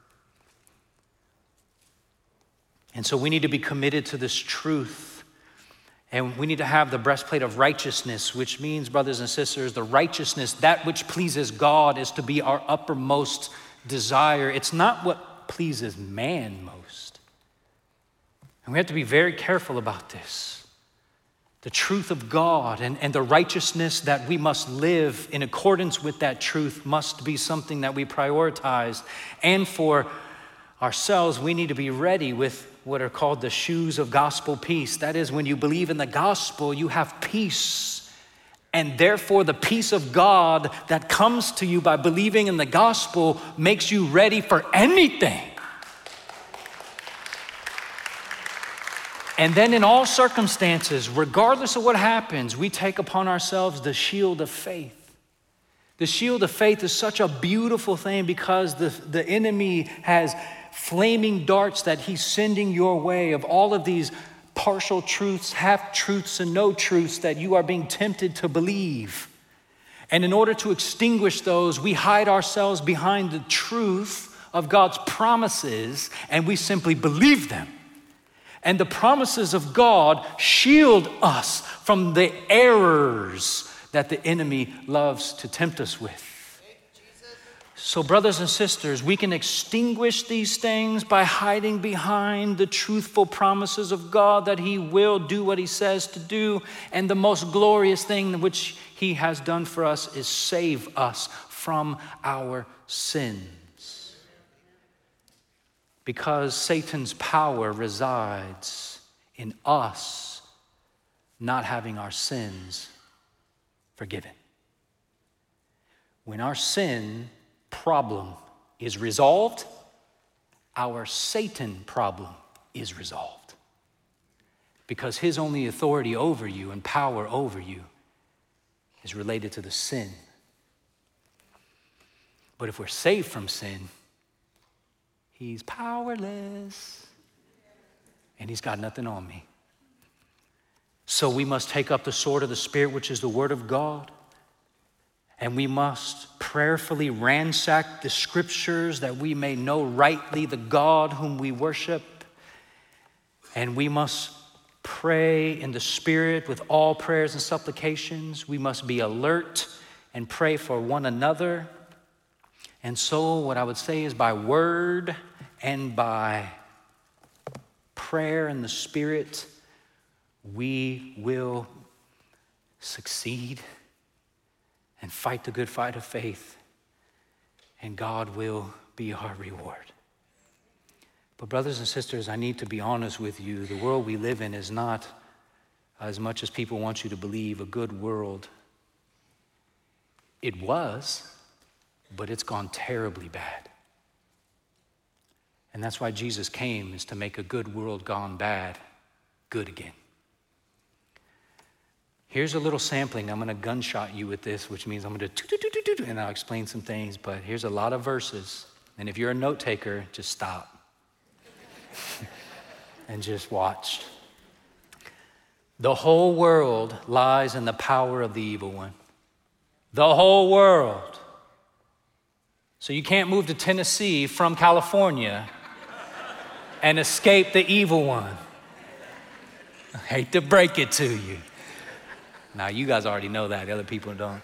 And so we need to be committed to this truth. And we need to have the breastplate of righteousness, which means, brothers and sisters, the righteousness, that which pleases God, is to be our uppermost desire. It's not what pleases man most. And we have to be very careful about this. The truth of God and the righteousness that we must live in accordance with that truth must be something that we prioritize. And for ourselves, we need to be ready with what are called the shoes of gospel peace. That is, when you believe in the gospel, you have peace. And therefore, the peace of God that comes to you by believing in the gospel makes you ready for anything. And then in all circumstances, regardless of what happens, we take upon ourselves the shield of faith. The shield of faith is such a beautiful thing because the enemy has flaming darts that he's sending your way of all of these partial truths, half truths, and no truths that you are being tempted to believe. And in order to extinguish those, we hide ourselves behind the truth of God's promises, and we simply believe them. And the promises of God shield us from the errors that the enemy loves to tempt us with. So brothers and sisters, we can extinguish these things by hiding behind the truthful promises of God that he will do what he says to do. And the most glorious thing which he has done for us is save us from our sins. Because Satan's power resides in us not having our sins forgiven. When our sin problem is resolved, our Satan problem is resolved. Because his only authority over you and power over you is related to the sin. But if we're saved from sin, he's powerless and he's got nothing on me. So we must take up the sword of the Spirit, which is the word of God. And we must prayerfully ransack the scriptures that we may know rightly the God whom we worship. And we must pray in the Spirit with all prayers and supplications. We must be alert and pray for one another. And so what I would say is by word and by prayer in the Spirit, we will succeed and fight the good fight of faith, and God will be our reward. But brothers and sisters, I need to be honest with you. The world we live in is not, as much as people want you to believe, a good world. It was, but it's gone terribly bad. And that's why Jesus came, is to make a good world gone bad good again. Here's a little sampling. I'm going to gunshot you with this, which means I'm going to and I'll explain some things, but here's a lot of verses. And if you're a note taker, just stop and just watch. The whole world lies in the power of the evil one. The whole world. So you can't move to Tennessee from California and escape the evil one. I hate to break it to you. Now, you guys already know that. The other people don't.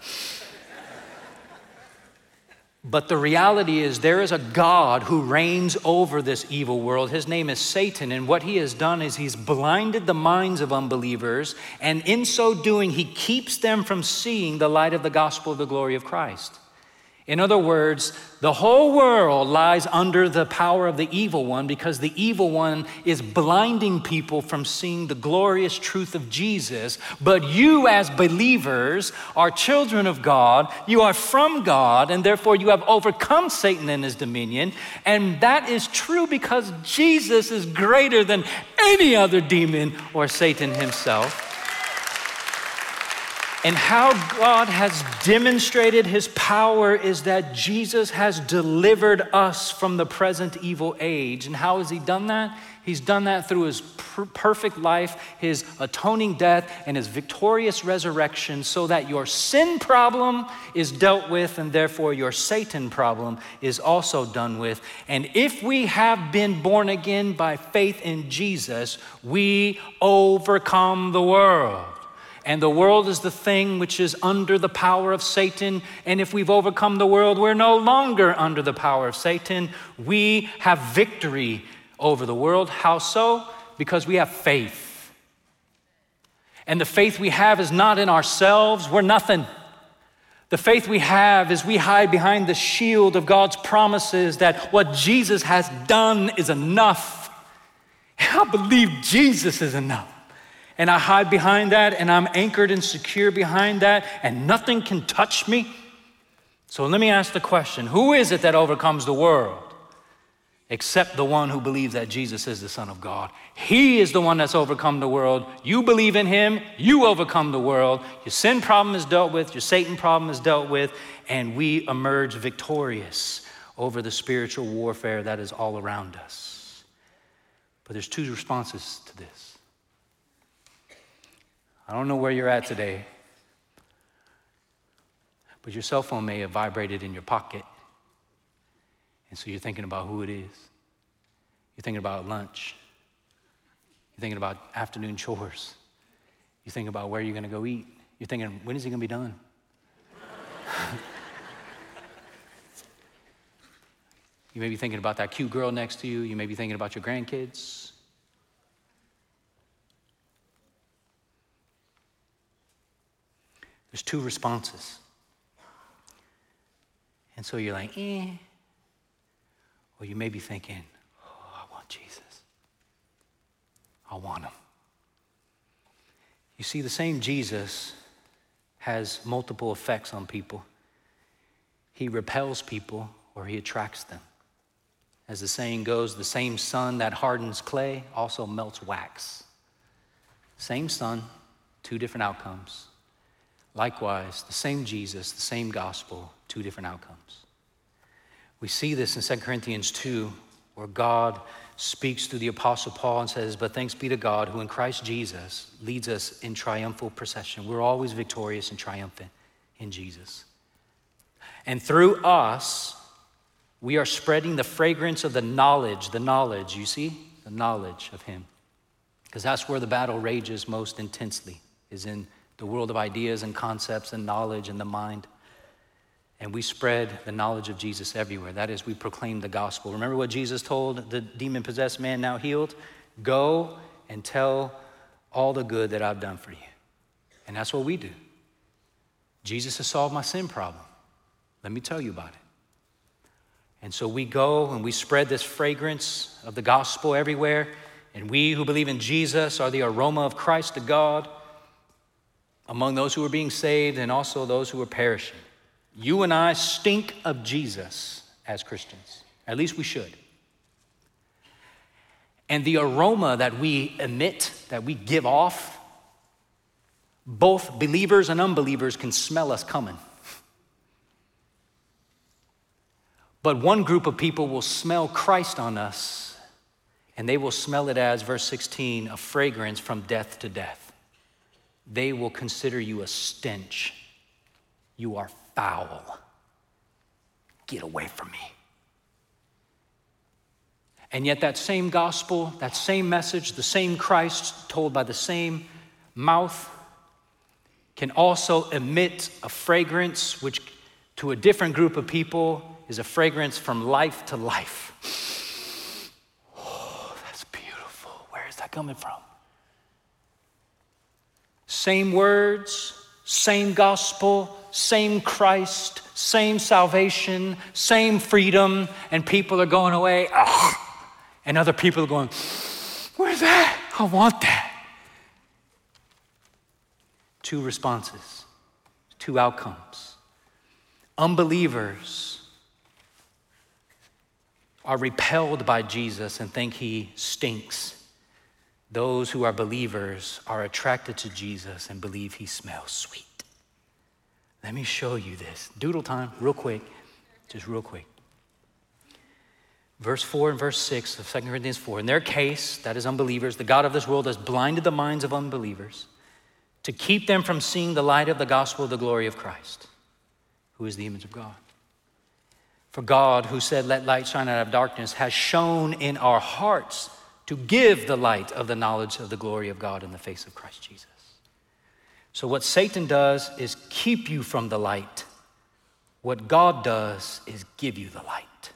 But the reality is there is a God who reigns over this evil world. His name is Satan. And what he has done is he's blinded the minds of unbelievers. And in so doing, he keeps them from seeing the light of the gospel of the glory of Christ. In other words, the whole world lies under the power of the evil one because the evil one is blinding people from seeing the glorious truth of Jesus. But you as believers are children of God. You are from God, and therefore you have overcome Satan and his dominion. And that is true because Jesus is greater than any other demon or Satan himself. And how God has demonstrated his power is that Jesus has delivered us from the present evil age. And how has he done that? He's done that through his perfect life, his atoning death, and his victorious resurrection, so that your sin problem is dealt with, and therefore your Satan problem is also done with. And if we have been born again by faith in Jesus, we overcome the world. And the world is the thing which is under the power of Satan. And if we've overcome the world, we're no longer under the power of Satan. We have victory over the world. How so? Because we have faith. And the faith we have is not in ourselves. We're nothing. The faith we have is we hide behind the shield of God's promises that what Jesus has done is enough. I believe Jesus is enough. And I hide behind that, and I'm anchored and secure behind that, and nothing can touch me. So let me ask the question, who is it that overcomes the world? Except the one who believes that Jesus is the Son of God. He is the one that's overcome the world. You believe in him, you overcome the world. Your sin problem is dealt with, your Satan problem is dealt with, and we emerge victorious over the spiritual warfare that is all around us. But there's two responses to this. I don't know where you're at today, but your cell phone may have vibrated in your pocket. And so you're thinking about who it is. You're thinking about lunch. You're thinking about afternoon chores. You're thinking about where you're going to go eat. You're thinking, when is he going to be done? You may be thinking about that cute girl next to you. You may be thinking about your grandkids. There's two responses. And so you're like, Or you may be thinking, oh, I want Jesus. I want him. You see, the same Jesus has multiple effects on people. He repels people or he attracts them. As the saying goes, the same sun that hardens clay also melts wax. Same sun, two different outcomes. Likewise, the same Jesus, the same gospel, two different outcomes. We see this in 2 Corinthians 2, where God speaks through the Apostle Paul and says, but thanks be to God who in Christ Jesus leads us in triumphal procession. We're always victorious and triumphant in Jesus. And through us, we are spreading the fragrance of the knowledge, you see? The knowledge of him. Because that's where the battle rages most intensely, is in the world of ideas and concepts and knowledge and the mind. And we spread the knowledge of Jesus everywhere. That is, we proclaim the gospel. Remember what Jesus told the demon-possessed man now healed? Go and tell all the good that I've done for you. And that's what we do. Jesus has solved my sin problem. Let me tell you about it. And so we go and we spread this fragrance of the gospel everywhere. And we who believe in Jesus are the aroma of Christ to God among those who are being saved and also those who are perishing. You and I stink of Jesus as Christians. At least we should. And the aroma that we emit, that we give off, both believers and unbelievers can smell us coming. But one group of people will smell Christ on us, and they will smell it as, verse 16, a fragrance from death to death. They will consider you a stench. You are foul. Get away from me. And yet that same gospel, that same message, the same Christ told by the same mouth can also emit a fragrance which to a different group of people is a fragrance from life to life. Oh, that's beautiful. Where is that coming from? Same words, same gospel, same Christ, same salvation, same freedom, and people are going away, and other people are going, where's that? I want that. Two responses, two outcomes. Unbelievers are repelled by Jesus and think he stinks. Those who are believers are attracted to Jesus and believe he smells sweet. Let me show you this. Doodle time, real quick, just real quick. Verse 4 and verse 6 of 2 Corinthians 4. In their case, that is unbelievers, the God of this world has blinded the minds of unbelievers to keep them from seeing the light of the gospel of the glory of Christ, who is the image of God. For God, who said, let light shine out of darkness, has shone in our hearts to give the light of the knowledge of the glory of God in the face of Christ Jesus. So what Satan does is keep you from the light. What God does is give you the light.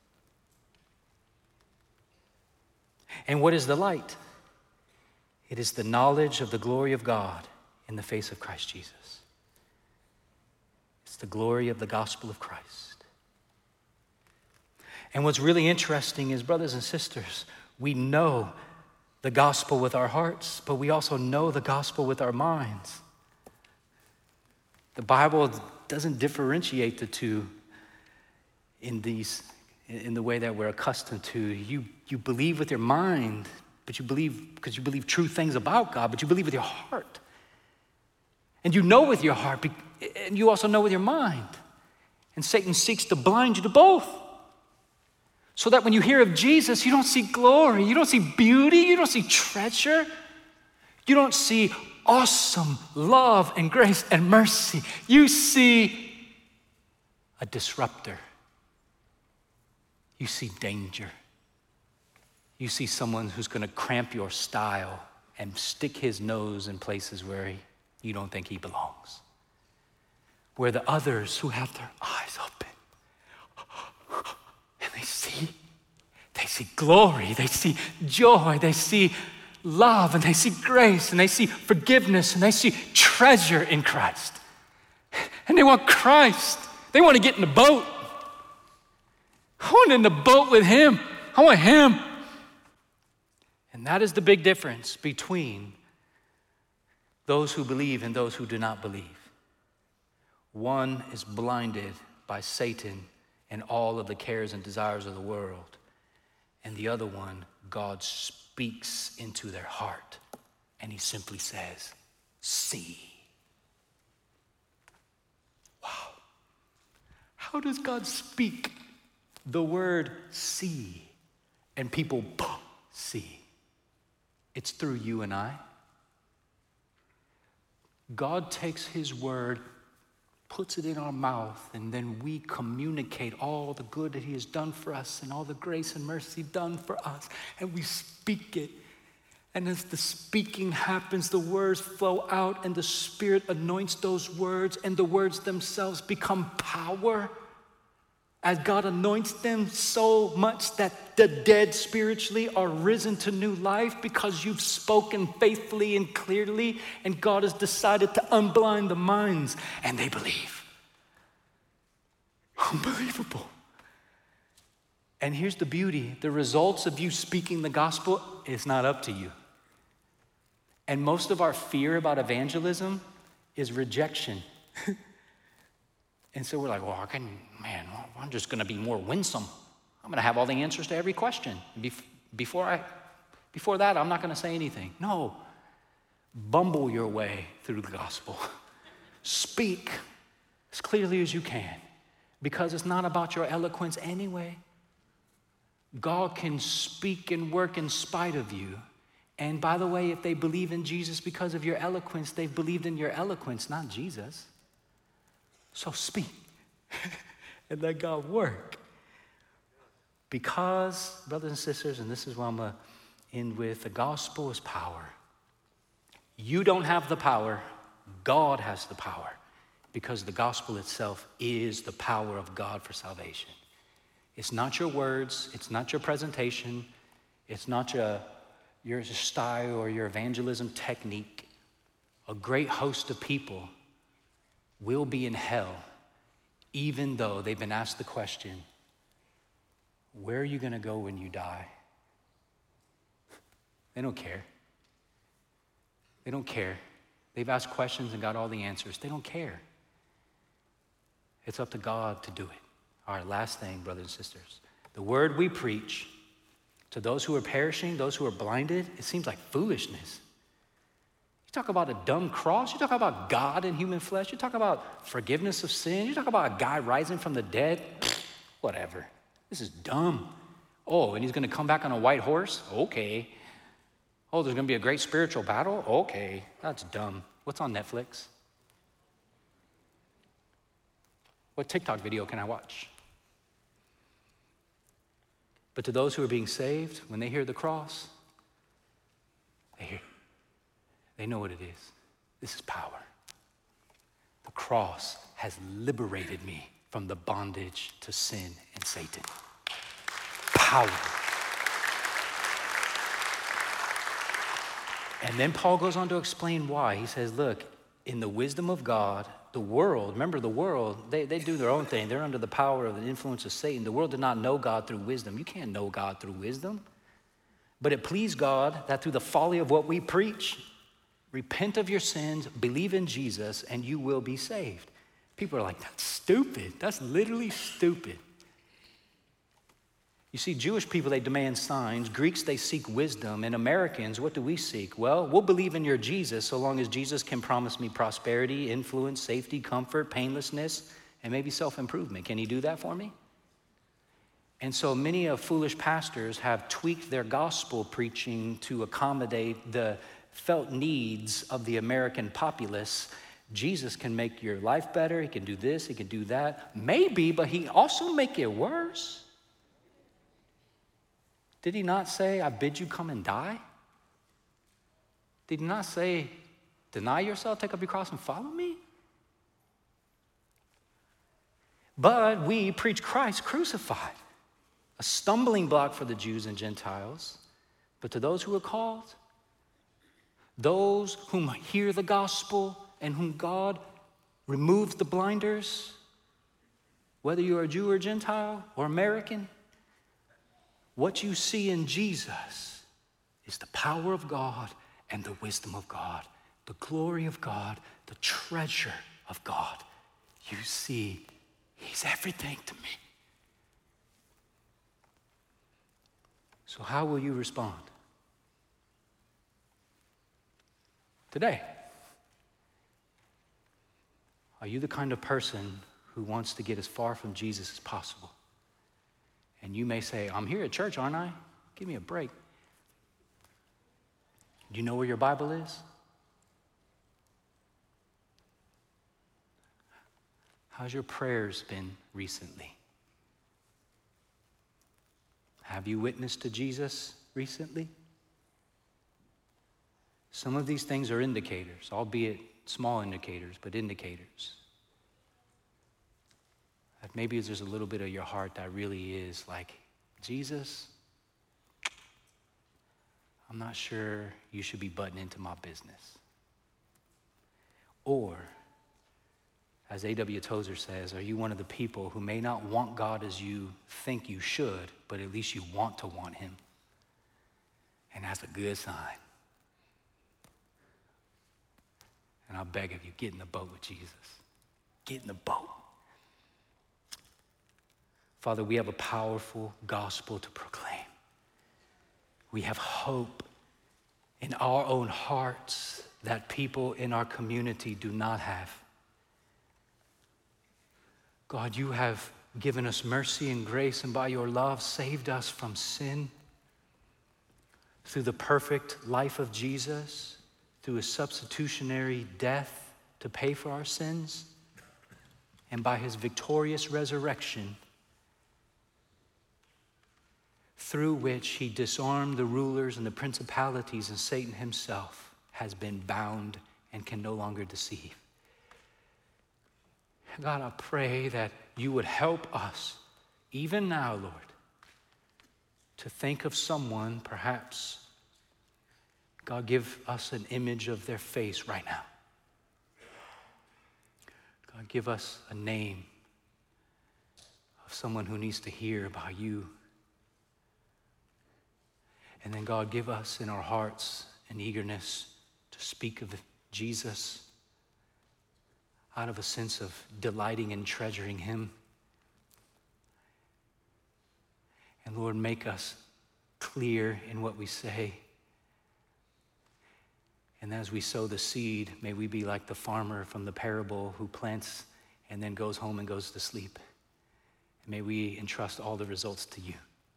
And what is the light? It is the knowledge of the glory of God in the face of Christ Jesus. It's the glory of the gospel of Christ. And what's really interesting is, brothers and sisters, we know the gospel with our hearts, but we also know the gospel with our minds. The Bible doesn't differentiate the two in the way that we're accustomed to. You believe with your mind, but you believe because you believe true things about God, but you believe with your heart. And you know with your heart, and you also know with your mind. And Satan seeks to blind you to both. So that when you hear of Jesus, you don't see glory, you don't see beauty, you don't see treasure, you don't see awesome love and grace and mercy. You see a disruptor. You see danger. You see someone who's going to cramp your style and stick his nose in places where you don't think he belongs. Where the others who have their eyes open and they see glory, they see joy, they see love, and they see grace, and they see forgiveness, and they see treasure in Christ. And they want Christ. They want to get in the boat. I want in the boat with him. I want him. And that is the big difference between those who believe and those who do not believe. One is blinded by Satan and all of the cares and desires of the world. And the other one, God speaks into their heart. And he simply says, see. Wow. How does God speak the word see? And people see. It's through you and I. God takes his word, puts it in our mouth, and then we communicate all the good that he has done for us and all the grace and mercy done for us, and we speak it. And as the speaking happens, the words flow out, and the Spirit anoints those words, and the words themselves become power. As God anoints them so much that the dead spiritually are risen to new life because you've spoken faithfully and clearly, and God has decided to unblind the minds, and they believe. Unbelievable. And here's the beauty. The results of you speaking the gospel is not up to you. And most of our fear about evangelism is rejection. And so we're like, well, I'm just going to be more winsome. I'm going to have all the answers to every question. Before that, I'm not going to say anything. No. Bumble your way through the gospel. Speak as clearly as you can, because it's not about your eloquence anyway. God can speak and work in spite of you. And by the way, if they believe in Jesus because of your eloquence, they've believed in your eloquence, not Jesus. So speak and let God work. Because, brothers and sisters, and this is what I'm going to end with, the gospel is power. You don't have the power. God has the power, because the gospel itself is the power of God for salvation. It's not your words. It's not your presentation. It's not your style or your evangelism technique. A great host of people will be in hell, even though they've been asked the question, where are you going to go when you die? They don't care. They don't care. They've asked questions and got all the answers. They don't care. It's up to God to do it. All right, last thing, brothers and sisters. The word we preach to those who are perishing, those who are blinded, it seems like foolishness. You talk about a dumb cross. You talk about God in human flesh. You talk about forgiveness of sin. You talk about a guy rising from the dead. Whatever. This is dumb. Oh, and he's going to come back on a white horse? Okay. Oh, there's going to be a great spiritual battle? Okay. That's dumb. What's on Netflix? What TikTok video can I watch? But to those who are being saved, when they hear the cross, they know what it is. This is power. The cross has liberated me from the bondage to sin and Satan. Power. And then Paul goes on to explain why. He says, look, in the wisdom of God, the world, remember the world, they do their own thing. They're under the power of the influence of Satan. The world did not know God through wisdom. You can't know God through wisdom. But it pleased God that through the folly of what we preach, repent of your sins, believe in Jesus, and you will be saved. People are like, that's stupid. That's literally stupid. You see, Jewish people, they demand signs. Greeks, they seek wisdom. And Americans, what do we seek? Well, we'll believe in your Jesus so long as Jesus can promise me prosperity, influence, safety, comfort, painlessness, and maybe self-improvement. Can he do that for me? And so many of foolish pastors have tweaked their gospel preaching to accommodate the felt needs of the American populace. Jesus can make your life better. He can do this, he can do that. Maybe, but he also make it worse. Did he not say, I bid you come and die? Did he not say, deny yourself, take up your cross and follow me? But we preach Christ crucified, a stumbling block for the Jews and Gentiles. But to those who are called, those whom hear the gospel and whom God removes the blinders, whether you're a Jew or Gentile or American, what you see in Jesus is the power of God and the wisdom of God, the glory of God, the treasure of God. You see, he's everything to me. So how will you respond today? Are you the kind of person who wants to get as far from Jesus as possible? And you may say, I'm here at church, aren't I? Give me a break. Do you know where your Bible is? How's your prayers been recently? Have you witnessed to Jesus recently? Some of these things are indicators, albeit small indicators, but indicators. That maybe there's a little bit of your heart that really is like, Jesus, I'm not sure you should be butting into my business. Or, as A.W. Tozer says, are you one of the people who may not want God as you think you should, but at least you want to want him? And that's a good sign. And I'll beg of you, get in the boat with Jesus. Get in the boat. Father, we have a powerful gospel to proclaim. We have hope in our own hearts that people in our community do not have. God, you have given us mercy and grace, and by your love saved us from sin through the perfect life of Jesus, through his substitutionary death to pay for our sins, and by his victorious resurrection, through which he disarmed the rulers and the principalities, and Satan himself has been bound and can no longer deceive. God, I pray that you would help us, even now, Lord, to think of someone, perhaps, God, give us an image of their face right now. God, give us a name of someone who needs to hear about you. And then, God, give us in our hearts an eagerness to speak of Jesus out of a sense of delighting and treasuring him. And Lord, make us clear in what we say. And as we sow the seed, may we be like the farmer from the parable who plants and then goes home and goes to sleep. And may we entrust all the results to you.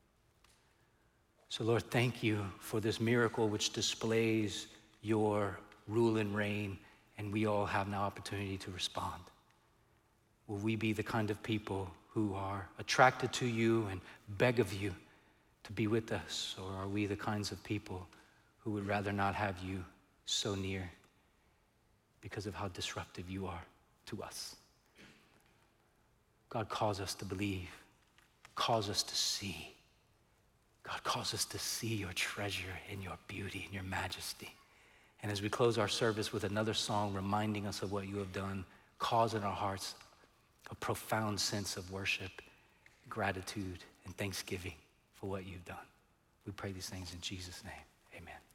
So Lord, thank you for this miracle which displays your rule and reign, and we all have now opportunity to respond. Will we be the kind of people who are attracted to you and beg of you to be with us? Or are we the kinds of people who would rather not have you so near because of how disruptive you are to us? God, cause us to believe. Cause us to see. God, cause us to see your treasure in your beauty and your majesty. And as we close our service with another song reminding us of what you have done, cause in our hearts a profound sense of worship, gratitude, and thanksgiving for what you've done. We pray these things in Jesus' name. Amen.